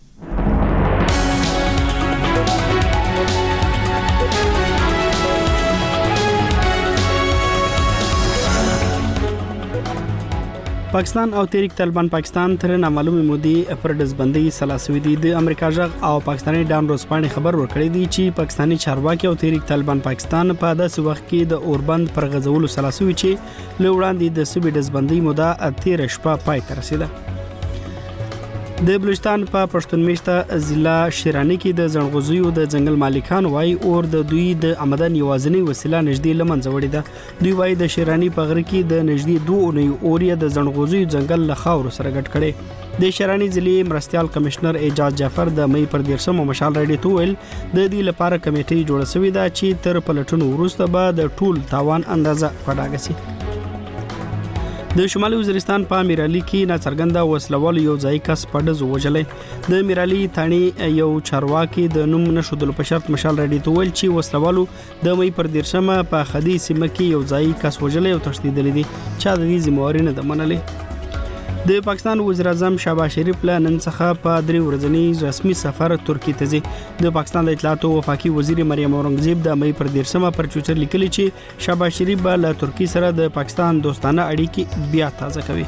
پاکستان او تحریک طالبان پاکستان تر نامعلومه مودې پر دزبندۍ سلاسوي دي. د امریکا ژغ او پاکستاني ډان روزپاڼې خبر ورکړی دی چې پاکستاني چارواکي او تحریک طالبان پاکستان په داسې وخت کې د اوربند پر غځولو سلاسوي چې له وړاندې د سوي دزبندۍ موده تیر شپه پای ته رسیده. د بلوچستان په پښتون میشته ضلع شیرانی کې د زنغوزیو د ځنګل مالکان وای اور د دوی د آمدن یوازنی وسیله نږدې لمنځه وړې ده. دوی وای د شیرانی په غره کې د نږدې دوه اونۍ اور د زنغوزیو ځنګل له خاورو سره ګډ کړي. د شیرانی ضلع مرستيال کمشنر اعجاز جعفر د مې پر دیرشم مشال ریډیو ته ویل د دې لپاره کمیټې جوړه شوې ده چې تر پلټونو وروسته به د ټول تاوان اندازه پډاګه شي. د شمالي وزیرستان په میرالي کې ناڅرګنده وسلوال یو ځای کس په ډزو وژلې. د میرالي تانی یو چارواکي د نوم نشودل په شرط مشال ریډیو ته ویل چې وسلوالو د مې پر دیرشمه په خدي سیمه کې یو ځای کس وژلې او تښتیدل دي چې د دې ذمہواری نه ده منلې. د پاکستان وزیر اعظم شهباز شریف له نن څخه په درې ورځنی رسمي سفر ترکیه ته ځي. د پاکستان د اطلاعات او وفاقي وزیر مریم اورنګزیب د مې پر دیرشمه پر ټویټر لیکلي چې شهباز شریف به له ترکیه سره د پاکستان دوستانه اړیکې بیا تازه کوي.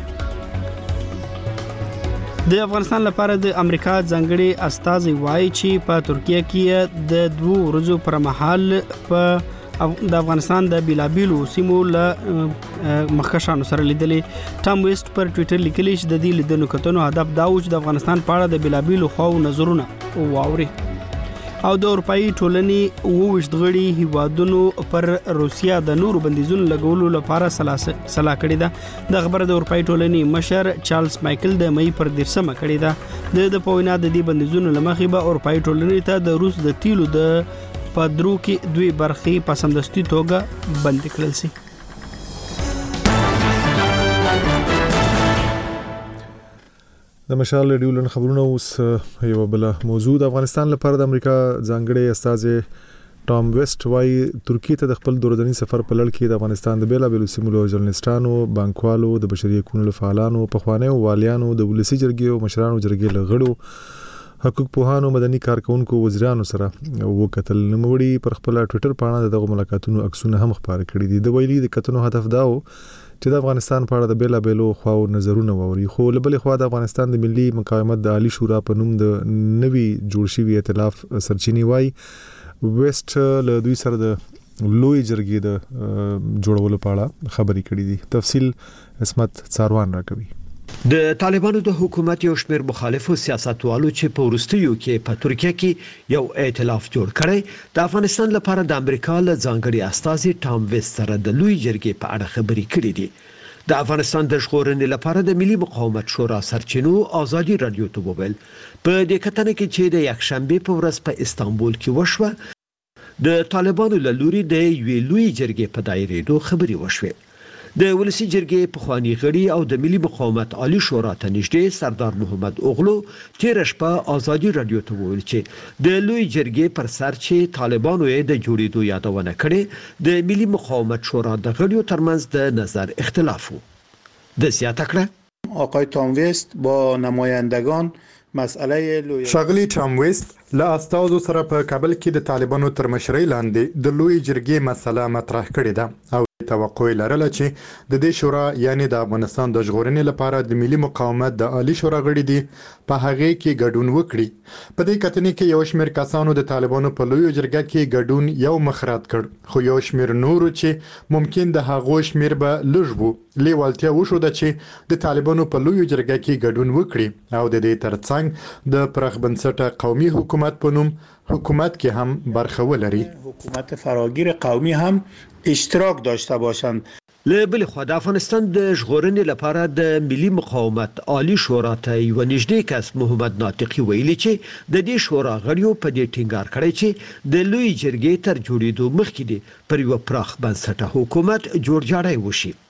د افغانستان لپاره د امریکا ځانګړي استازي وایي چې په ترکیه کې د دوه ورځو پر مهال په د افغانستان د بیلابیلو سیمو له مخکشانو سره لیدلې. ټام ویسټ پر ټویټر لیکلی چې د دې لیدنو کتنو هدف دا و چې د افغانستان په اړه د بیلابیلو خواو نظرونه واوري. او د اروپאי ټولنې اوويشت غړي هیوادونو پر روسیا د نورو بندیزونو لګولو لپاره سلا کړې ده. د خبره د اروپאי ټولنې مشر چارلز مایکل د مې پر دیرشمه کړې ده. د پوینا د دې بندیزونو لمخې به اروپאי ټولنې ته د روس د تیلو د په درو کې دوی برخې په سمدستي توګه بند کړل شي. د مشال ریډیو لن خبرونه اوس یو بل موضوع د افغانستان لپاره د امریکا ځانګړي استازي ټام ویسټ وايي ترکیه ته د خپل دورځنی سفر په لړ کې د افغانستان د بیلابیلو سیمو ژورنالستانو، بانکوالو، د بشري حقوقو فعالانو، پخوانیو والیانو، د ولسی جرګې او مشرانو جرګې لغړو حقوق پوهانو، مدني کارکونکو، وزیرانو سره وکتل. نوموړي پر خپل ټویټر باندې دغه ملاقاتونو عکسونه هم خبر کړي دي. د ویلي د کتنو هدف دا و چې د افغانستان په اړه د بیلا بیلو خواو نظرونه ووري. خو له بلې خوا د افغانستان د ملي مقاومت د عالی شورا په نوم د نوي جوړ شوي ائتلاف سرچینی وای ویسټ له دوی سره د لوی جرګې د جوړولو په اړه خبرې کړې دي. تفصیل اسمت څاروان راکوي. د طالبانو د حکومت یو شمېر مخالفو سیاستوالو چې په ورستیو کې په ترکیه کې یو ائتلاف جوړ کړی د افغانستان لپاره د امریکا له ځانګړي استازي ټام ویسټ سره د لوی جرګې په اړه خبرې کړې دي. د افغانستان د ژغورنې لپاره د ملي مقاومت شورا سرچینو ازادي رادیو ته وویل په دې کتنه کې چې د یکشنبه په ورځ په استانبول کې وشوه د طالبانو له لوري د یوې لوی جرګې په دایرېدو خبرې وشوه. د ولسی جرګې پخوانی غړي او د ملي مقاومت عالی شورا ته نږدې سردار محمد اوغلو تیر شپه ازادي رادیو ته وویل چې د لوی جرګې پر سر چې طالبانو یې د جوړېدو یادونه کړې د ملي مقاومت شورا د غړیو ترمنځ د نظر اختلاف و. د زیاته کړه آقای تام ویسټ با نمایندگان مسئله لوی شاغلی ټام ویسټ له استازو سره په کابل کې د طالبانو تر مشرۍ لاندې د لوی جرګې مسله مطرح کړې ده او توقع لرله چې د دې شورا یعنی د افغانستان د ژغورنې لپاره د ملي مقاومت د عالی شورا غړي دي په هغه کې ګډون وکړي. په دې کتنې کې یو شمېر کسانو د طالبانو په لوی جرګه کې ګډون یو مخرات کړ خو یو شمېر نورو چې ممکن د هغو شمېر به لږ وو لیوالتیا وشو د چې د طالبانو په لوی جرګه کې ګډون وکړي او د دې ترڅنګ د پرخ بنسټه قومي حکومت په نوم حکومت کې هم برخه ولري. حکومت فراگیر قومی هم اشتراک داشته باشند. له بل خو د افغانستان د ژغورنې لپاره د ملي مقاومت عالی شورا ته یو نږدې کس محمد ناطقي ویلي چې د دې شورا غړیو په دې ټینګار کړی چې د لوی جرګې تر جوړېدو مخکې دی پر یو پراخ بنسټه حکومت جوړ جاړی وشي.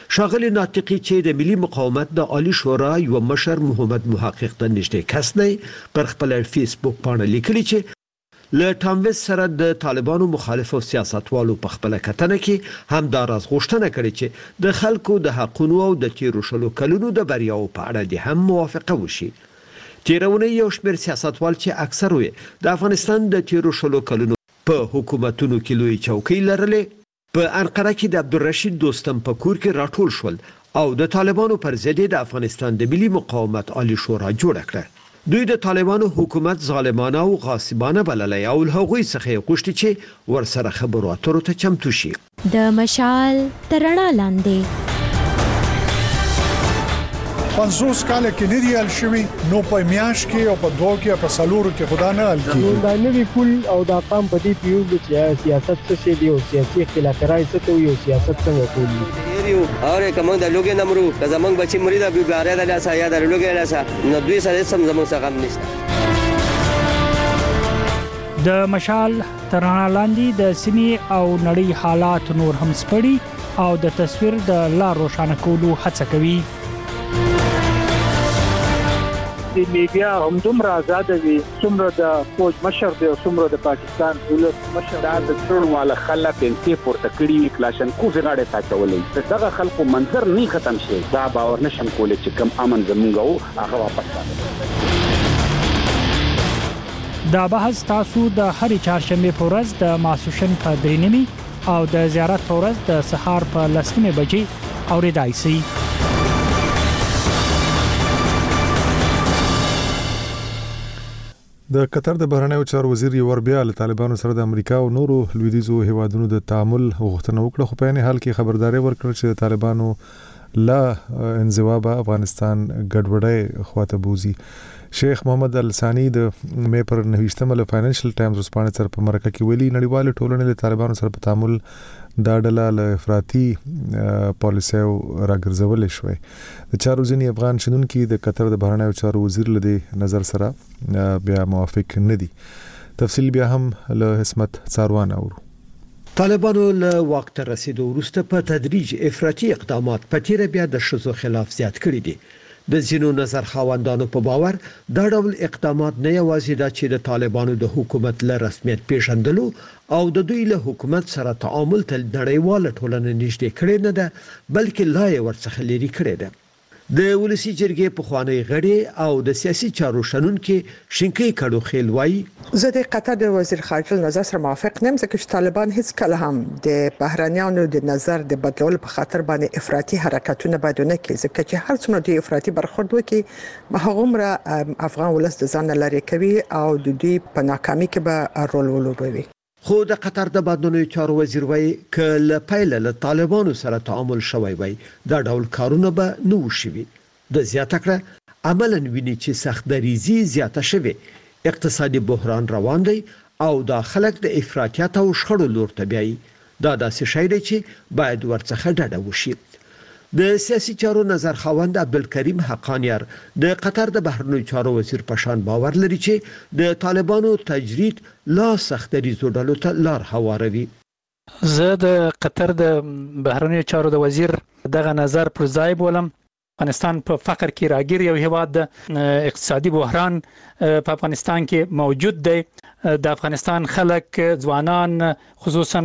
شاغلی ناطقي چې د ملي مقاومت د عالی شورا یو مشر محمد محقق د نږدې کس دی پر خپل فیسبوک باندې لیکلي چې له ټاموس سره د طالبانو مخالف او سیاستوالو په خپل کتنه کې هم دا راز غوښتنه کړې چې د خلکو د حقونو او د تیرو شلو کلونو د بریاو په اړه د هم موافقه وشي. تیرونه یو شمېر سیاستوال چې اکثر وي د افغانستان د تیرو شلو کلونو په حکومتونو کې لوی چوکۍ لرلې په انقره کې د عبدالرشید دوستم په کور کې راټول شول او د طالبانو پر ضد د افغانستان د ملي مقاومت عالی شورا جوړ کړه. دوی د طالبانو حکومت ظالمانه او غاصبانه بللی او له هغوی څخه غوښتي چې ورسره خبرو اترو ته چمتو شي. د مشال ترڼا لاندې پنځوس کال کې نه دی حل شوی نو په میاش کې او په دوه کې په سالورو کې خدا نه حل کیږي. دا نوی پول او دا قام په دې پیو چې سیاست څه شي دی او سیاسي اختلافات څه کوي او سیاست څنګه کوي. اور کومه د لوګي نمرو که زمنګ بچی مرید ابي باره د لاسه یا د لوګي لاسه نو دوی سره سم زمنګ څخه هم نشته. د مشال ترڼا لاندې د سیمې او نړۍ حالات نور هم سپړي او د تصویر د لار روښانه کولو هڅه کوي. د میډیا هم دومره آزاد دي څومره د فوج مشر دی او څومره د پاکستان دولت مشر دا د ټول والا خلک انتي پورته کړي کلاشن کو غاړه تا چولې دغه خلکو منظر نه ختم شي دا باور نشم کولای چې کم امن زمونږ او هغه واپس راځي. دا بحث تاسو د هرې چهارشنبه په ورځ د ماسوشن په درېنیمي او د زیارت په ورځ د سهار په لسمه بجې اوریدای شئ. د قطر د بهرنیو چارو وزیر یور بیا له طالبانو سره د امریکا او نورو لویدیځو هیوادونو د تعامل غوښتنه وکړه خو په عین حال کې خبرداري ورکړه چې طالبانو لا انزوا افغانستان ګډوډۍ خواته بوزي. شیخ محمد الثانی د مې پر نوښتمه له فاینانشل ټایمز رسپانډ سره په مرکه کې ویلي نړیوال ټولنې له طالبانو سره په تعامل دا ډله له افراطي پالیسیو راګرځول شوې. د چارو ځینې افغان شنونکي د قطر د بهرنیو چارو وزیر له نظر سره بیا موافق نه دي. تفصیل بیا هم له حسمت څاروان اورو. طالبانو له واک ته رسیدو وروسته په تدریج افراطي اقدامات په تیر بیا د شذو خلاف زیات کړي دي. د ځینو نظر خواندانو په باور دا ډول اقدامات نه یوازې د چې د طالبانو د حکومت له رسمیت پیژندلو او د دوی له حکومت سره تعامل تل نړیواله ټولنه نږدې کړي نه ده بلکې لا یې ورڅخه لري کړي ده. د ولسی جرګې په خوانی غړي او د سیاسي چارو شنونکو شینکې کډو خیل وای زه د قطر د وزیر خارجه نظر سره موافق نیم ځکه چې طالبان هیڅ کله هم د بهرانيانو د نظر د بدلولو په خاطر باندې افراطي حرکتونه بدونه کوي ځکه چې هر څومره د افراطي برخورد وکړي هغومره افغان ولس د ځان لري کوي او د دوی په ناکامۍ کې به رول ولوبوي. خو د قطر د بهرنیو چارو وزیر وای ک ل پایله له طالبانو سره تعامل شوی وای دا ډول کارونه به نو شوي. د زیاته کړه عملاً ویني چې سخت دریزي زیاته شوي اقتصادي بحران روان دی او دا خلک د افراطیت او شخړو لور ته بیاي. دا داسې شی دی چې باید ورڅخه ډډه وشي. د سیاسي چارو نظر خواند عبدالکریم حقانیار د قطر د بهرنیو چارو وزیر پشان باور لري چې د طالبانو تجرید لا سختري زوډلو ته لار هواروي. زه د قطر د بهرنیو چارو د وزیر دغه نظر پر ځای بولم. افغانستان په فقر کې راګیر یو هیواد د اقتصادي بحران په افغانستان کې موجود دی. د افغانستان خلک ځوانان خصوصا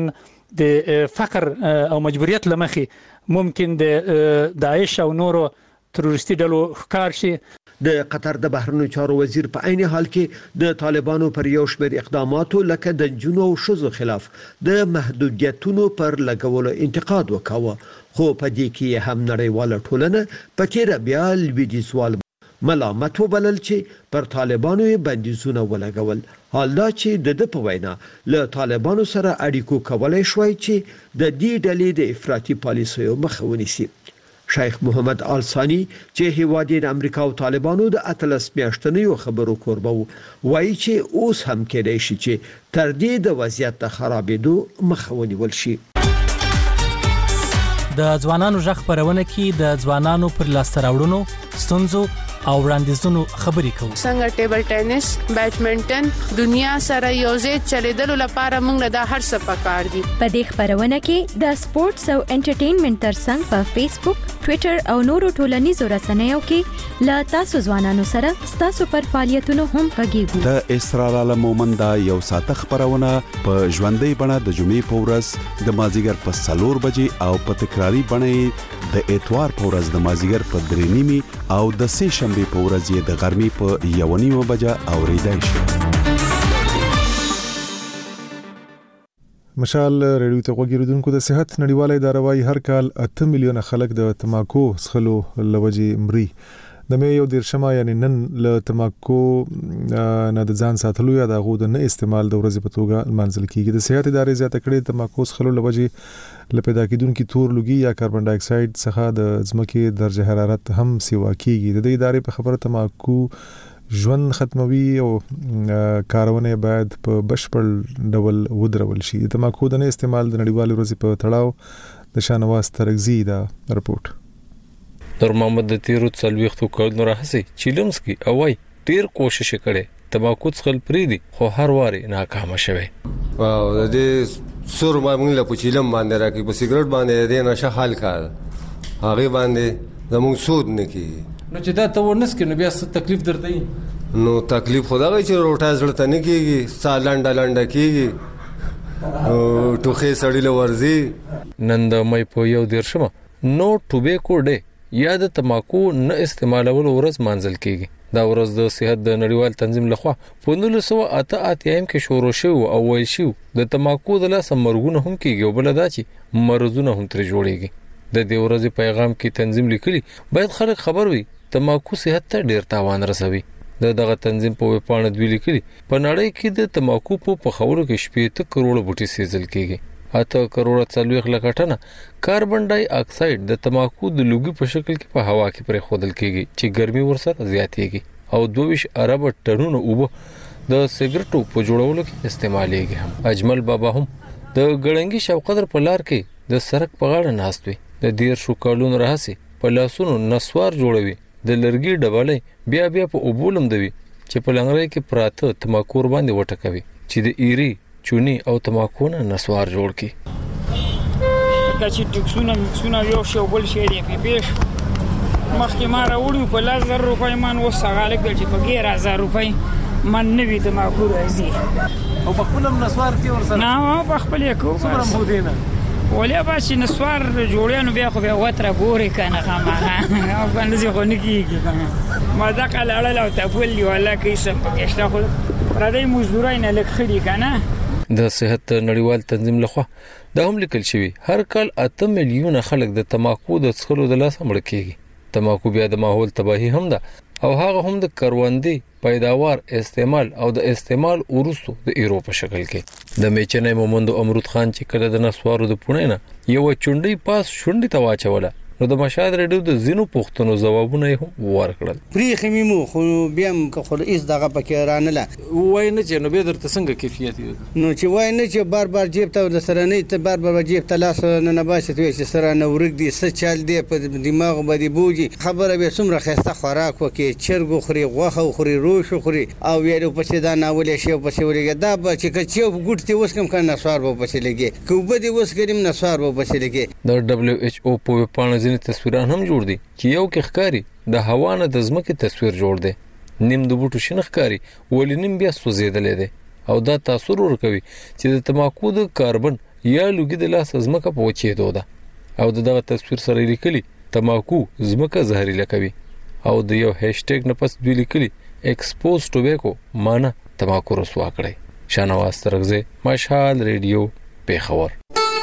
د فقر او مجبوریت لمخې ممکن د داعش او نورو تروریستي ډلو ښکار شي. د قطر د بهرنیو چارو وزیر په عین حال کې د طالبانو پر یو شمېر اقداماتو لکه د جنو او شذو خلاف د محدودیتونو پر لګولو انتقاد وکاوه خو په دې کې هم نړیواله ټولنه په تیر بیا لویدیځوال ملامت وبلل چې پر طالبانو بندیزونه ولګول. حال دا چې د د په وینا له طالبانو سره اړیکو کولای شوی چې د دې ډلې د افراطي پالیسیو مخه ونیسي. شیخ محمد آل ثانی چې هیواد د امریکا او طالبانو د اتلس میاشتنیو خبرو کوربه وایي چې اوس هم کېدای شي چې تر دې د وضعیت خرابېدو مخه ونیول شي. د ځوانانو ژغ خبرونه کې د ځوانانو پر لاسته راوړنو ستونزو او وړاندیزونو خبرې کوو. څنګه ټیبل ټینس، بیډمنټن دنیا سره یوځای چلیدلو لپاره موږ له هر څه پکار دي. په دې خبرونه کې د سپورتس او انټرټینمنټ ترڅنګ په فیسبوک، ټوئیټر او نورو ټولنیزو رسنیو کې له تاسو ځوانانو سره تاسو پر فعالیتونو هم غږیږو. د اسرار عالم مومندا یو ساعت خبرونه په ژوندۍ بڼه د جمعې په ورځ د مازیګر په څلور بجې او په تکراری بڼه د اتوار په ورځ د مازیګر په درې نیمې او د سه شنبه په ورځ یې د غرمې په یو نیمه بجه اوریدای شي. مشال ریډیو ته غوږیدونکو د صحت نړیواله اداره وايي هر کال اته میلیونه خلک د تماکو څخلو لوجې مري. د مې یو دیرشمه یعنی نن له تماکو نه د ځان ساتلو یا د غو د نه استعمال د ورځې په توګه منځل کیږي. د صحت ادارې زیاته کړې تماکو څخلو لوجې ل پیدا کیدونکو تور لوګي یا کاربن ډای اکساید څخه د ځمکې درجه حرارت هم سیوا کیږي. د دې ادارې په خبره تماکو ژوند ختموي او کارونه باید په بشپړ ډول ودرول شي. د تماکو د نه استعمال د نړیوال ورځې په تړاو د شانواز ترغزی دا رپورت. در محمد د تیرو څلويختو کلونو راهسي چیلمسکی او وای ډیر کوشش کړي تماکو څخل پری دي خو هر واره ناکام شوه. واو د دې سور موږ له پچیلم باندې راکې په سیګریټ باندې د نشه حل کار هغه باندې زموږ سود نه کی. نو چې دا ته ورنس کې نو بیا څه تکلیف درته نو تکلیف خدای چې روټه زړه ته نه کیږي سالنډ لنډ کیږي او ټوخه سړی له ورزي. نن د مې په یو دیرشمه نو ټوبیکو ډے یا د تماکو نه استعمالولو ورځ مانځل کیږي. دا ورځ د صحت د نړیوال تنظیم لخوا په نولس سوه اته اتیا کې شروع شو او ویل شو د تماکو د لاس مرګونه هم کیږي او بل دا چې مرزونه هم تر جوړيږي. د دې ورځې پیغام کې تنظیم لیکلي باید خلک خبر وي تماکو صحت ته ډیر تاوان رسوي. د دغه تنظیم په وپاڼه دوی لیکلي په نړۍ کې د تماکو په پخولو کې شپږ کروڑ بوټي سیزل کیږي. اته کروڑ څلويخ لکه ټنه کاربن ډای اکساید د تماکو د لوګي په شکل کې په هوا کې پرې خودل کیږي چې ګرمي ورسره زیاتېږي او دوه ارب ټنونو اوبه د سیګریټو په جوړولو کې استعمالېږي. هم اجمل بابا هم د ګړنګي شوقدر په لار کې د سرک په غاړه ناست وي. د دیر شو کالون راهسي په لاسونو نسوار جوړوي د لرګي ډبلې بیا بیا په اوبولم دوي چې په لنګړی کې پراته تماکو باندې وټکوي چې د ایری چونی او تماکو نه نسوار جوړ کی. کچې ټکسونه مکسونه یو شی بل شی دی په پیش مخکې ما راوړو په لاس زر روپۍ من وسغالک چې په غیر هزار روپۍ من نوی تماکو راځي او په خپل نسوار کې ورسره نه په خپل کو څومره مودینه ولې باسي نسوار جوړیانو بیا خو بیا وتره ګوري کنه خامخا او باندې ځو نه کیږي ما دا کله اړه او تفولي ولا کیسه پکشته خو را دې مزدورای نه لکخري کنه. د صحت نړیوال تنظیم لخوا دا هم لیکل شوی هر کال اته میلیونه خلک د تماکو د څخلو د لاس مړ کیږي. تماکو بیا د ماحول تباہی هم ده او هغه هم د کروندې پیداوار استعمال او د استعمال وروسته د ایرو په شکل کې. د میچنې مومندو امرود خان چې کله د نسوارو د پونه نه یو چونډي پاس شونډي تواچوله نو د مشاهد ریډیو د زینو پښتنو جوابونه هم ورکړل. پری خمیمو خو بیا هم خو ایس دغه پکې رانله وای نه چې نو به درته څنګه کیفیت نو چې وای نه چې بار بار جیب ته د سره نه ته بار بار جیب ته لاس نه نه باسي چې سره نه ورګ دي څه چل دی په دماغ باندې بوجي خبره به څومره خسته خوراک وکي چرګ خوري غوخه خوري روش خوري او ویلو پسې دا ناولې شی پسې ولګي دا به چې کچو ګټ تی وس کم کنه سوار به پسې لګي کوبه دی وس کریم نه سوار به پسې لګي. د دبليو ایچ او په پاڼه تصویران هم جوړ دي چې یو کې ښکاری د هوا نه د ځمکې تصویر جوړ دی نیم د بوټو شنه ښکاری ولې نیم بیا سوځیدلې دی او دا تاثیر ورکوي چې د تماکو د کاربن یا لوګي د لاس ځمکه په وچېدو ده او دغه تصویر سره لیکلي تماکو ځمکه زهرجن کوي او د یو هاشټیګ نه پس دوی لیکلي ایکسپوز ټوبیکو معنی تماکو رسوا کړی. شانواز ترغزه مشال ریډیو پیښور.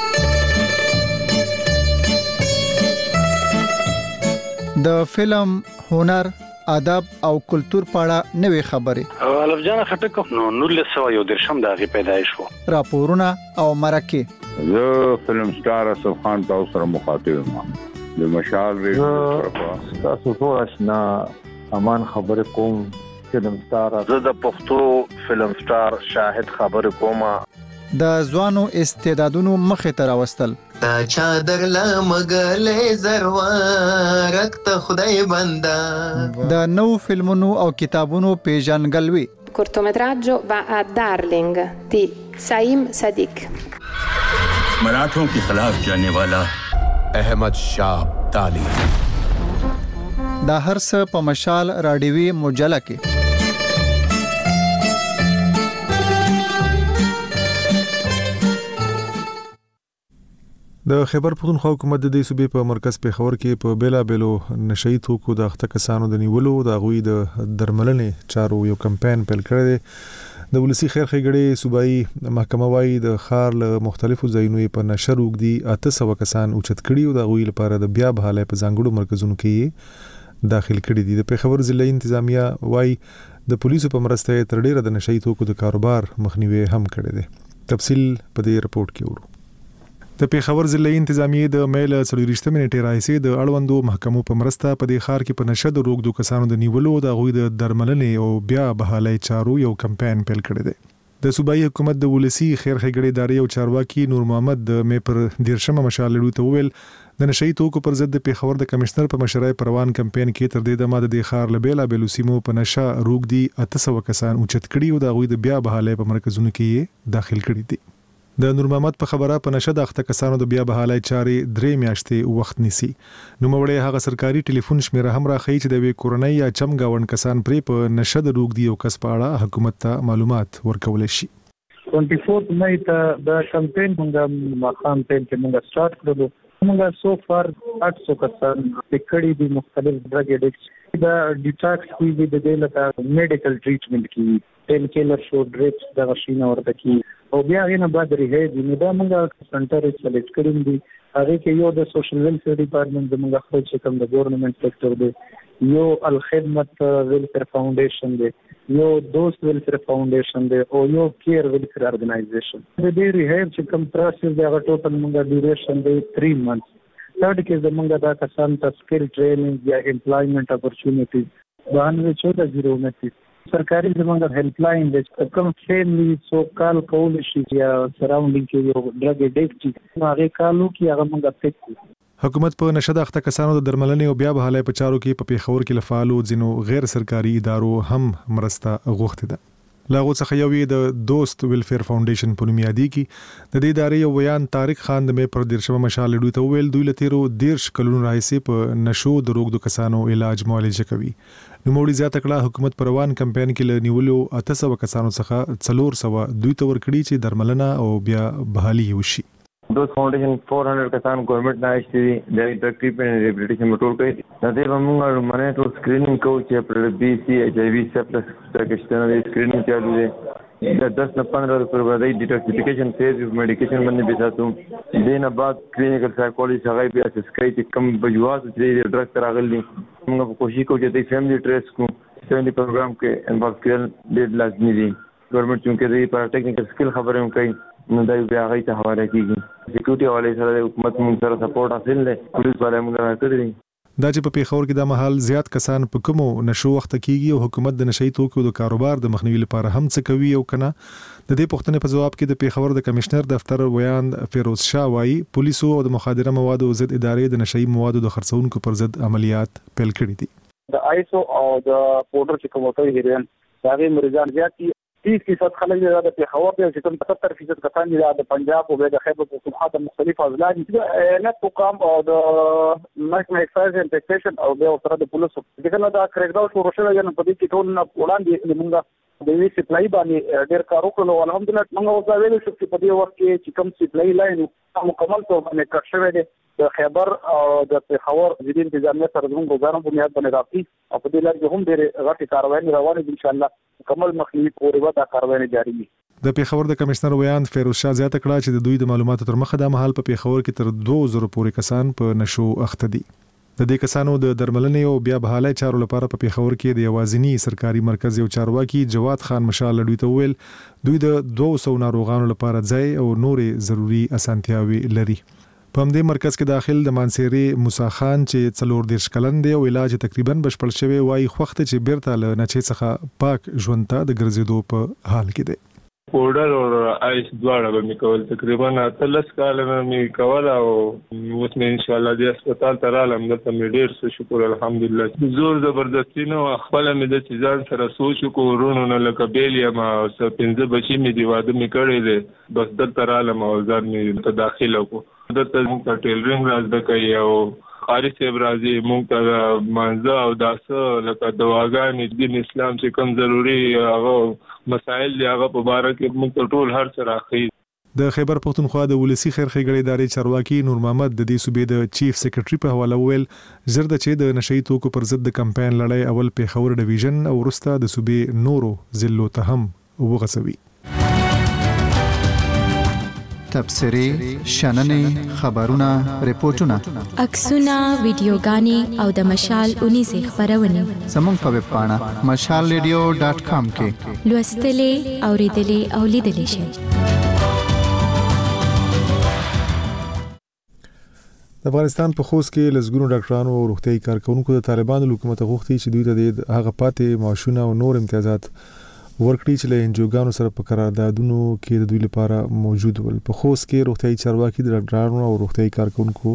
د فلم، هنر، ادب او کلچر په اړه نوې خبرې الف جان خټک نو نولس سوه یو درشم د غي پیدایش وو راپورونه او مرکه زه فلم سٹار اسف خان تاسو سره مخاطب یم د مشال ریډیو تاسو ټول آشنا امان خبر کوم فلم سٹار زه د پښتو فلم سٹار شاهد خبر کوم د ځوانو استعدادونو مخې ته راوستل. تا چادر لا مګلې زروارک ته خدای بندا. د نو فلمونو او کتابونو پیژنګلوي. cortometraggio va a Darling di Saim Sadiq. मराठों के खिलाफ जाने वाला अहमद शाह अब्दाली. دا هر څه په مشال راډیوي مجله کې. د خیبر پښتونخوا حکومت د دې صوبې په مرکز پېښور کې په بیلا بیلو نشئی توکو د اخته کسانو د نیولو د غوي د درملنې چارو یو کمپاین پیل کړی دی. د ولسی خیر خېګړې صوبایي محکمه وايي د خار له مختلفو ځایونو په نشر وګدي اته سو کسان اوچت کړي او د غوي لپاره د بیا بحاله په ځانګړو مرکزونو کې داخل کړي دي. د پېښور ضلعي انتظامیه وايي د پولیسو په مرسته تر ډیره د نشئی توکو د کاروبار مخنیوي هم کړی دی. تفصیل په دې رپورت کې ورو. د پېښور ضلعي انتظامیه د میل څلورشتمه نیټه راځي د اړوندو محکمو په مرسته په دې ښار کې په نشد روغ دو کسانو د نیولو د غوي د درملنې او بیا بحاله چارو یو کمپاین پیل کړی دی. د صوبایي حکومت د ولسی خیر خېګړې ادارې او چارواکي نور محمد د می پر دیرشمه مشالړو ته ویل د نشئی توکو پر ضد د پېښور د کمشنر په مشرۍ پروان کمپاین کې تر دې دمه د ښار لبیلا بیلوسیمو په نشه روغ دي اته سو کسان اوچت کړي او د غوي د بیا بحاله په مرکزونو کې داخل کړي دي. د نور محمد په خبره په نشد اخته کسانو د بیا بحاله چاري درې میاشتې وخت نیسي. نو موړې هغه سرکاري ټلیفون شمیره هم راخی چې د وی کورنۍ یا چم گاون کسان پرې په نشد روغ دی او کس په اړه حکومت ته معلومات ورکول شي. چوبیس مې ته د کمپاین موږ مخام ته چې موږ سٹارټ کړو. موږ سو فار اته سو کسان پکړې دي مختلف ډرګ اډکټس دا ډیټاکس کې د دې لپاره میډیکل ټریټمنټ کې پین کیلر شو ډریپس د غشینه ورته کې او بیا غینه بعد ریهاب نو دا موږ سنټر سلیکټ کړی دی. هغه کې یو د سوشل ویلفیر ډپارټمنټ د موږ خپل چې کوم د ګورنمنت سېکټر دی یو الخدمت ویلفیر فاونډیشن دی یو دوست ویلفیر فاونډیشن دی او یو کیر ویلفیر ارګنایزیشن د دې ریهاب چې کوم پروسس دی هغه ټوټل موږ ډیوریشن دی تین منث. ثرد کې زمونږ دا کسان ته سکل ټریننګ یا امپلایمنٹ اپورچونټیز باندې چودہ زیرو انتیس سرکاري زمونږ هیلپ لاین د کوم فیملی سو کال کول شي یا سراوندینګ کې یو ډرګ اډکټ هغه کالو کې هغه موږ پېک. حکومت په نشد اخته کسانو د درملنې او بیا بحاله په چارو کې په پېښور کې لفعالو ځینو غیر سرکاري ادارو هم مرسته غوښتې ده. لاغو څخه یو د دوست ویلفیر فاونډیشن په نوم یادي کی د دې ادارې یو بیان طارق خان د مې پر دیرشمه مشال لډو ته ویل دوی لتیرو دیرش کلونو راځي په نشو د روغ د کسانو علاج معالجه کوي. نو موړي زیاته کړه حکومت پروان کمپاین کې لنیولو اته سو کسانو څخه څلور سو دوی ته ورکړي چې درملنه او بیا بحالي وشي. دوست فاؤنडेशन चार सौ कसान गवर्नमेंट ना आइसती द ट्रैक्टरी पे रिहेबिलिटेशन मोटोल पे नदे बमुंगा मने तो स्क्रीनिंग को चे पर बीसी एचआईवी सेप्टस तक स्क्रीनिंग चालू है दस न पंद्रह रुपए बाद डिटॉक्सिफिकेशन फेज मेडिकेशन बनने बिसा तुम दिन बाद क्लिनिकल साइकोलॉजी सगाई पे अस्काई कम बजवास दे ड्रग तरागली मुंगा कोशिश को जे फैमिली ट्रेस को फैमिली प्रोग्राम के इन्वॉल्व कर डेड लाजमी दी गवर्नमेंट चूंकि दे पर टेक्निकल स्किल खबर है कई نو دای بیا غي ته حواله کیږي. سکیورټي والے سره د حکومت موږ سره سپورټ حاصل دی پولیس والے موږ راکړي دي. دا چې په پېښور کې د محل زیات کسان په کومو نشو وخت کیږي او حکومت د نشئی توکو د کاروبار د مخنیوي لپاره هم څه کوي او کنه د دې پوښتنې په جواب کې د پېښور د کمشنر دفتر ویان فیروز شاه وايي پولیسو او د مخدره موادو ضد ادارې د نشئی موادو د خرڅونکو پر ضد عملیات پیل کړي دي. د آیسو او د پودر چې کوم ته هیرین هغه مریضان زیات तीस फीसद खलक د پېښور په چې کوم ستر فیصد کسان دي د پنجاب او د خیبر پختونخوا د مختلف اضلاع دي نه حکام او د محکمه ایکسایز اینڈ ټیکسیشن او د سره د پولیسو دغه دا کریکډاو شروع شوی دی په دې کې ټول نه وړاندې موږ د وی سپلای باندې ډېر کار وکړو الحمدلله موږ اوس ویل شو چې په دې وخت کې چې کوم سپلای لاین مکمل توګه باندې کټ شوی دی د خیبر او د پېښور ضلعي انتظامیه سره زموږ گزارم بنیاد باندې راځي او په دې لار کې هم ډېر غټي کاروایي روانه دي ان شاء الله مکمل مخنیوي پورې ودا کاروایي جاری دي. د پېښور د کمشنر ویان فیروز شاه زیاته کړه چې د دوی د معلوماتو تر مخه د محل په پېښور کې تر دوه زره پورې کسان په نشو اخته دي. د دې کسانو د درملنې او بیا بحاله چارو لپاره په پېښور کې د یوازینی سرکاري مرکز یو چارواکي جواد خان مشال لډوي ته ویل دوی د دوه سو ناروغانو لپاره ځای او نورې ضروری اسانتیاوي لري. په همدې مرکز کې داخل د مانسيري موسی خان چې څلور دیرش کلن دی او علاج تقریبا بشپړ شوی وای خوخته چې بیرته له نچې څخه پاک ژوند ته د ګرځېدو په حال کې دی. پوډر او آیس دواړه به مې کول. تقریبا اتلس کاله مې کول او اوس مې انشاءالله د هسپتال ته رالم. دلته مې ډېر څه شکر الحمدلله. زور زبردستي نه وه. خپله مې داسې ځان سره سوچ وکړو ورونو نه لکه بیل یم او څه پنځه بچي مې دي واده مې کړی دی. بس دلته رالم او ځان مې ته داخله کړو. دلته موږ ته ټیلرینګ را زده کوي او قاري صاحب راځي موږ ته مانځه او داسه لکه دواګانې دین اسلام چې کوم ضروري هغه مسائل دي هغه په باره کې موږ ته ټول هر څه راښیي. د خیبر پښتونخوا د ولسی خیر ښېګړې ادارې چارواکي نور محمد د دې صوبې د چیف سیکریټري په حواله وویل زر د چې د نشئی توکو پر ضد د کمپاین لړۍ اول پیښور ډیویژن او وروسته د صوبې نورو ضلعو ته هم وغځوي. تبصري شننې خبرونه ریپورتونه عکسونه ویډیوګانې او د مشال اونیزه خبرونه زموږ په ویب پاڼه مشال ریډیو ډاټ کام کې لوستلې اوریدلې او لیدلې شئ. د افغانستان په خوست کې لزګونو ډاکټرانو او روغتيایي کارکونکو د طالبانو حکومت غوښتي چې دوی ته د هغه پاتې معاشونه او نور امتیازات ورکړي چې له انجوګانو سره په قراردادونو کې د دوی لپاره موجود ول. په خوست کې روغتيایي چارواکي د ډاکټرانو او روغتيایي کارکونکو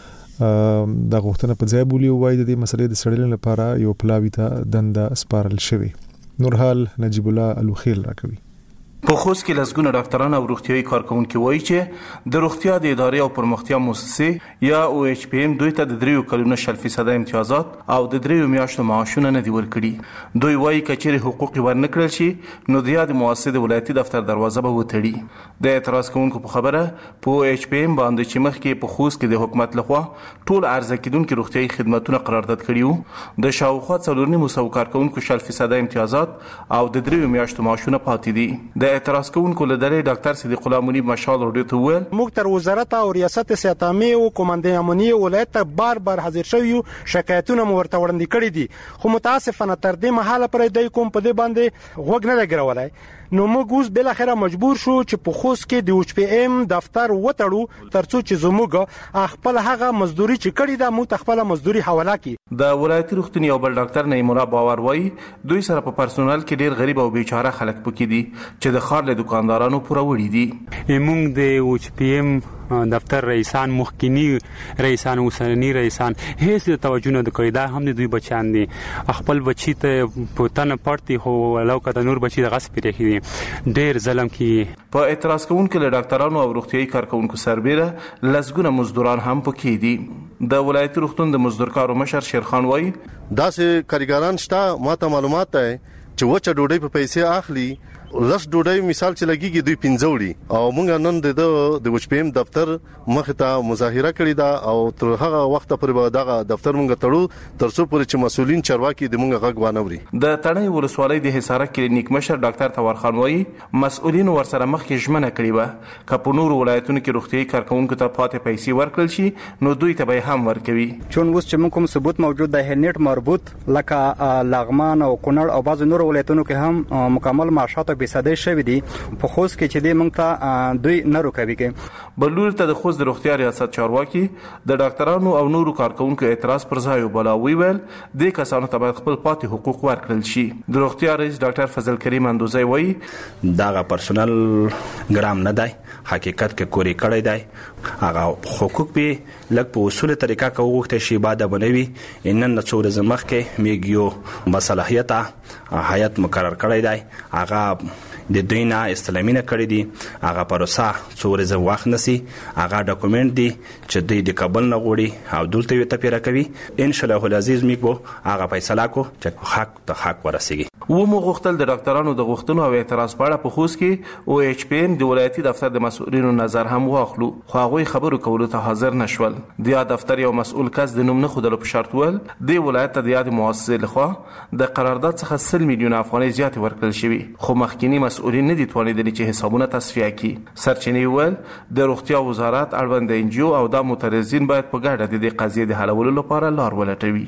د غوښتنه په ځای بولی وایي د دې مسلې د سړېدل لپاره یو پلاوی ته دنده سپارل شوی. نورحال نجیب الله الوخیل راکوي. په خوست کې لزګونه ډاکټران او روغتيایي کارکونکو وایي چې د روغتیا د ادارې او پرمختیا مؤسسې یا او ایچ پی ایم دوی ته د دریو کلونو شل فیصد امتیازات او د دریو میاشتو معاشونه نه دی ورکړي. دوی وایي کچېرې حقوق ورنکړل شي نو د یاد مؤسسې د ولایتي دفتر دروازه به وتړي. د اعتراض کوونکو په خبره په او ایچ پی ایم باندې چې مخکې په خوست کې د حکومت لخوا ټول ارزه کېدونکو روغتيایي خدماتونه قرارداد کړي د شاوخوا څلور نیم سو کارکونکو شل فیصد امتیازات او د دریو میاشتو معاشونه پاتې دي. د اعتراض کوونکو له ډلې ډاکټر صدیق الله منیب مشال رډیو ته وویل موږ تر وزارت او ریاست صحت عامه او کمانډې امنیه ولایت ته بار بار حاضر شویو شکایتونه مو ورته وړاندې کړي دي خو متاسفانه تر دې مهاله پرې د کوم په دې باندې غوږ نه لګرولای. نو موږ اوس بل اخره مجبور شو چې په خوست کې د ایچ پی ایم دفتر وټړو ترڅو چې زموږ خپل هغه مزدوري چې کړی دا موږ خپل مزدوري حواله کړي. د ولایتي روغتونی او بل ډاکټر نعیم الله باور وایي دوی سره په پرسونل کې ډیر غریب او بیچاره خلک پکې دي چې د خار له دکاندارانو پوره وړي دي. موږ د ایچ پی ایم دفتر رئیسان مخکینی رئیسان اوسنی رئیسان هیڅ توجه نه کوي. دا هم دوی بچان دي خپل بچی ته پوتنه پړتي هو لو کده نور بچی د غصب لري دي ډیر ظلم کی. په اعتراض کوونکو له ډاکټرانو او روغتيایي کارکونکو سربېره لزګونه مزدوران هم پکې دي. د ولایتي روغتون د مزدورکارو مشر شیرخان وایي داسې کاریګران شته ماته معلومات ده چې وچه ډوډۍ په پیسې اخلي لس ډوډۍ مثال چې لګيږي دوی پنځوړي او موږ نن د د ایچ پی ایم دفتر مخ ته مظاهره کړې ده او تر هغه وخت پورې دغه دفتر موږ تړو ترڅو پورې چې مسولین چارواکي د موږ غږ وانوري. د تڼۍ ولسوالۍ د حصار کلینیک مشر ډاکټر تور خان وایي مسؤلین ورسره مخکې ژمنه کړې و چې په نور ولایتونو کې روغتيایي کارکونکو ته پاتې پیسې ورکړل شي نو دوی ته به هم ورکوي. چون اوس چې موږ کوم ثبوت موجود ده هنیټ مربوط لکه لغمان او کونړ او بعض نور ولایتونو کې هم مکمل معاشات بيساده شوی دي په خوست کې چې د موږ ته دوی نه روکوي کې. بلور ته د خوست د روغتیا ریاست چارواکي د ډاکټرانو او نورو کارکونکو اعتراض پر ځای وبلاوي ویل د کسانو ته باید خپل پاتې حقوق ورکړل شي. د روغتیا رئیس ډاکټر فضل کریم اندوزی وایي دا پرسونل ګرام نه دی حقیقت کې کوری کړی دی هغه حقوق به لږ په اصول طریقه کې وغوښتل شي بعد بنوي ان نن څو ورځې مخکې میګیو مصالحیت هیئت مقرر کړی دی هغه د دوینا استلامینه کړی دي هغه پروسه څو ورځې وخت نسی هغه ډاکومنت دی چې دوی د کابل نه غوړي او دلته وي ته پیرا کوي ان شاء الله العزیز میګو هغه فیصله کو چې حق ته حق ورسیږي. و مو غوښتل د ډاکټرانو د غوښتنو او اعتراض په اړه په خوست کې او ایچ پی ایم د ولایتي دفتر د مسؤلینو نظر هم واخلو خو هغه خبرو کولو ته حاضر نشول. د دفتر یو مسؤل کس د نوم نه خودلو په شرط ول د ولایت د یاد مؤسسې لخوا د قرارداد څخه سل میلیون افغانۍ زیات ورکړل شوی خو مخکینی مسؤلین نه دي توانیدلی چې حسابونه تصفیه کړي. سرچینې ول د روغتیا وزارت اړوند انجیو او د مترزین باید په ګډه د دې قضیې د حلولو لپاره لار ولټوي.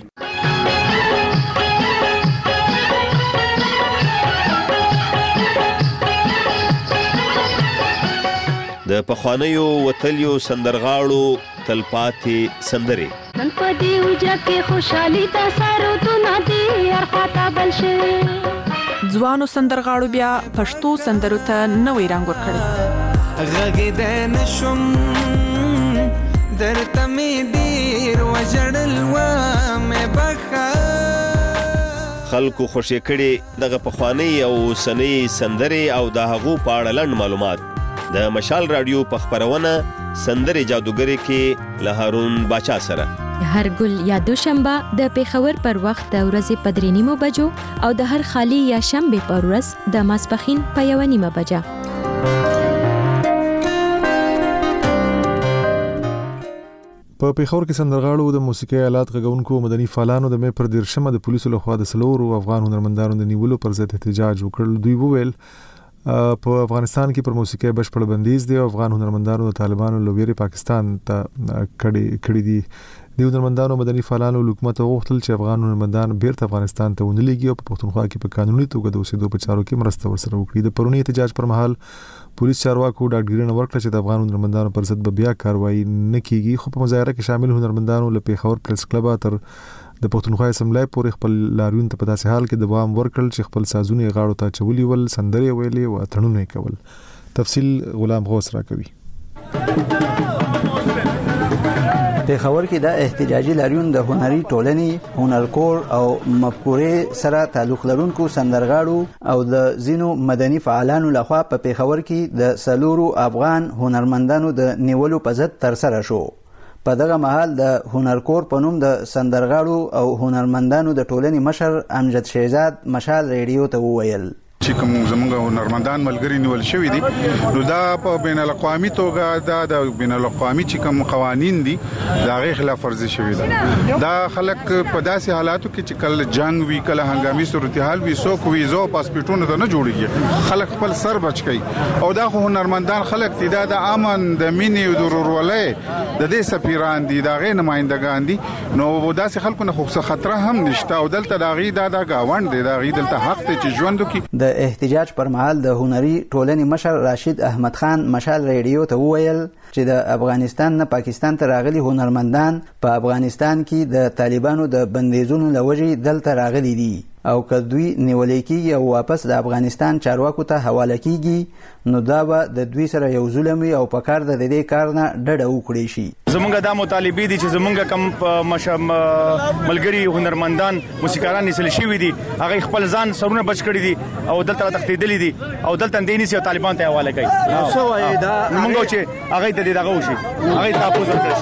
د پخوانیو وتلیو سندرغاړو تلپاتې سندرې نن په دې وجه کې خوشحالي د سارو تو ندي ارخاته بل شي ځوانو سندرغاړو بیا پښتو سندرو ته نوې رنګ ورکړ. غږ د نشم درته مې ډیر وژړل و مې بخا خلکو خوشی کړي دغه پخوانی او سنۍ سندرې او د هغو په اړه لنډ معلومات د مشال رادیو په خپرونه سندرې جادوګرې کې له هارون باچا سره هر ګل یا دوشنبه د پیښور پر وخت د ورځې په درې نیمو بجو او د هر خالی یا شنبه پر ورځ د ماسپښین په یو نیمه بجه. په پیښور کې سندرغاړو د موسیقي آلات غږونکو مدني فعالانو د مې پر دیرشمه د پولیسو لخوا د سلورو افغان هنرمندانو د نیولو پر ضد احتجاج وکړ. دوی وویل په افغانستان کې پر موسیقي بشپړ بندیز دی او افغان هنرمندانو د طالبانو لویری پاکستان ته کړي کړي دي. د هنرمندانو مدني فعالانو حکومت غوښتل چې افغان هنرمندان بیرته افغانستان ته ونلېږي او په پښتونخوا کې په قانوني توګه د اوسېدو په چارو کې مرسته ورسره وکړي. د پرونی احتجاج پر مهال پولیس چارواکو ډاډګیرنه ورکړه چې د افغان هنرمندانو پر ضد به بیا کاروایی نه کیږي. خو په مظاهره کې شامل هنرمندانو له پیښور پریس کلب تر د پښتونخوا اسمبلی پورې خپل لاریون ته په داسې حال کې دوام ورکړل چې خپل سازونه غاړو ته چولي ول، سندرې ویلې او اترونه کول. تفصیل غلام غوث را کوي. پیښور کې د احتجاجي لاریون د هنري ټولنې، هنرکور او مفکورې سره تعلق لرونکو سندرغاړو او د ځینو مدني فعالانو لخوا په پیښور کې د سلورو افغان هنرمندانو د نیولو په ضد ترسره شو. په دغه مهال د هنرکور په نوم د سندرغاړو او هنرمندانو د ټولنې مشر امجد شهزاد مشال ریډیو ته وویل چې کوم زموږ هنرمندان ملګری نیول شوی دي نو دا په بین الاقوامي توګه دا د بین الاقوامي چې کوم قوانين دي دا غي خلاف ورزي شوی ده. دا خلک په داسې حالاتو کې چې کله جنگ وی کله هنګامي صورتحال وی سو کو ویزو پاسپورتونه ته نه جوړیږي، خلک خپل سر بچ کوي او دا هنرمندان خلک دي دا د امن د مینې او د ورولۍ د دې سفیران دي، دا غي نمائندگان دي. نو داسې خلکو نه خو خطر هم نشته او دلته دا غي دا د گاوند دي، دا غي دلته حق ته چې ژوند وکړي. د احتجاج پر مهال د هنري ټولنې مشر راشد احمد خان مشال ریډیو ته وویل چې د افغانستان نه پاکستان ته راغلي هنرمندان په افغانستان کې د طالبانو د بندیزونو لوجې دلته راغلي دي او که دوی نیولې کېږي او واپس د افغانستان چارواکو ته حواله کېږي نو دا به د دوی سره یو ظلم وي او په کار د دې کار نه ډډه وکړي شي. زمونږ دا مطالبه دي چې زمونږ کم ملګری هنرمندان موسیقاران نسل شوی دي هغه خپل ځان سرونه بچ کړی دي او دلته تختیدلی دي او دلته دیني سي طالبان ته حواله کوي. سو وای دا موږ چې هغه ته دغه وشي هغه تاسو ورکړي.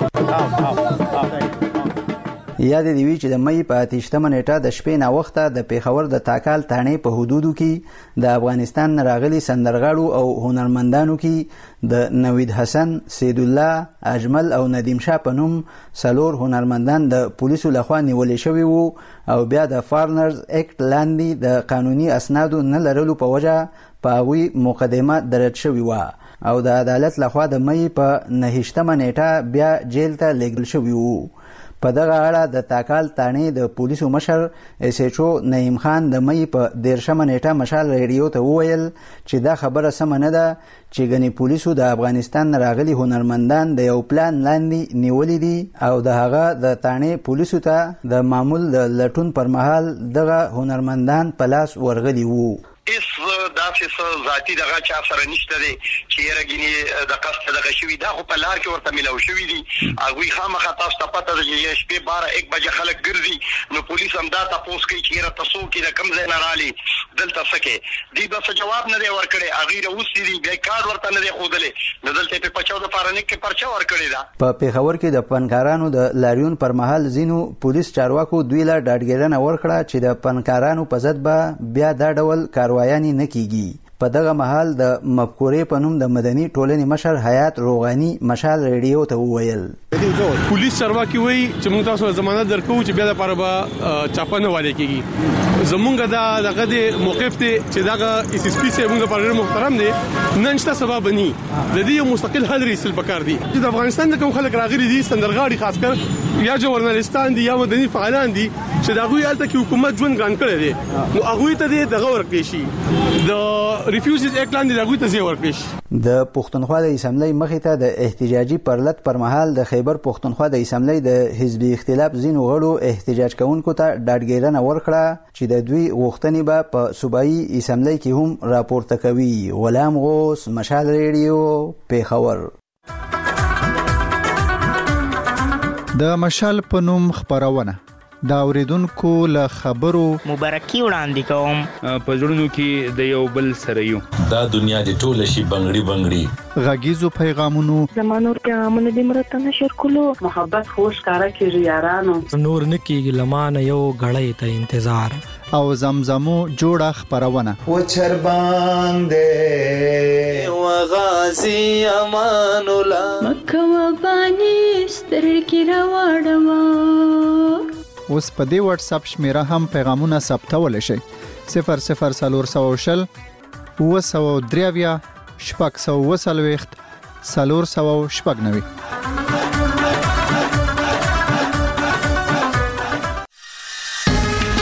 یاد دی وی چې د مې په اتهشتمه نیټه د شپې نا وخته د پیښور د تاکال تانې په حدودو کې د افغانستان راغلي سندرغاړو او هنرمندانو کې د نوید حسن، سید الله، اجمل او ندیم شاه په نوم سلور هنرمندان د پولیسو لخوا نیولې شوی وو او بیا د فارنرز اکټ لاندې د قانوني اسنادو نه لرلو په وجه په هغوی مقدمه درج شوی و او د عدالت لخوا د مې په نهشتمه نیټه بیا جیل ته لیږل شوی وو. په دغه اړه د تاکال تانې د پولیسو مشر اس ایچ او نعیم خان د مې په دیرشمه نیټه مشال ریډیو ته وویل چې دا خبره سمه نه ده چې ګنې پولیسو د افغانستان راغلي هنرمندان د یو پلان لاندې نیولې دي او د هغه د تانې پولیسو ته د معمول د لټون پر مهال دغه هنرمندان په لاس ورغلي وو. اس داسې ذاتی دغه چا سره نشته دی چې رګینی د قصد دغه شوی دا خو په لار کې ورته ملو شوی دی. هغه خامخا تاسو ته پته ده چې شپې بارہ یک بجې خلک ګرځي نو پولیس هم دا تاسو کوي چې را تاسو کې د کم ځای نه رالي دلته سکه دی بس جواب نه دی ورکړي هغه روسي دی به کار ورته نه دی خودلې نو دلته په پچاو د فارنیک کې پرچا ورکړي دا. په پیښور کې د پنکارانو د لاریون پر مهال زینو پولیس چارواکو دوی لا ډاډګیرنه ورکړه چې د پنکارانو په ضد به بیا دا ډول کاروایانې نه کیږي. په دغه مهال د مفکورې په نوم د مدني ټولنې مشر حیات روغانی مشال ریډیو ته وویل پولیس چارواکي وایي چې موږ تاسو ضمانت درکو چې بیا د لپاره به چاپنه والي کیږي. زمونږ دا دغه د موقف ته چې دغه اس اس پی سي موږ لپاره محترم دي نن شته سبب ني د دې مستقل حل ریسل پکار دي چې د افغانستان د کوم خلک راغلي دي سندرغاړي خاص کر یا ژورنالستان دي یا مدني فعالان دي چې دا غوي الته کې حکومت ژوند ګران کړی دی نو هغه ته دغه ورکړي شي د ریفیوجز اکټ لاندې هغه ته ځای ورکړي شي. د پښتونخوا د اسمبلی مخې ته د احتجاجي پرلط پر مهال د خیبر پښتونخوا د اسمبلی د حزبي اختلاف ځینو غړو احتجاج کوونکو ته ډاډګیرنه ورکړه چې د دوی غوښتنې به په صوبایي اسمبلی کې هم راپورته کوي. غلام غوث، مشال ریډیو، پیښور. د مشال په نوم خبرونه دا اوریدونکو له خبرو مبارکي وړاندې کوم. په زړونو کې د یو بل سره یو دا دنیا د ټوله شي بنگړي بنگړي غږیزو پیغامونو زمانور پیغامونه د مرته نشر کولو محبت خوش کارا کې یارانو نور نکیږي لمانه یو غړې ته انتظار او زمزمو جوړه خبرونه و چر باندې و غازی امان الله مکه و بانی سترګې راوړم. اوس په دې واتس اپ شمیره هم پیغامونه ثبتول شي صفر صفر سلور سو شل و سو دریویا شپږ سو وسلويخت سلور سو شپږ نوي.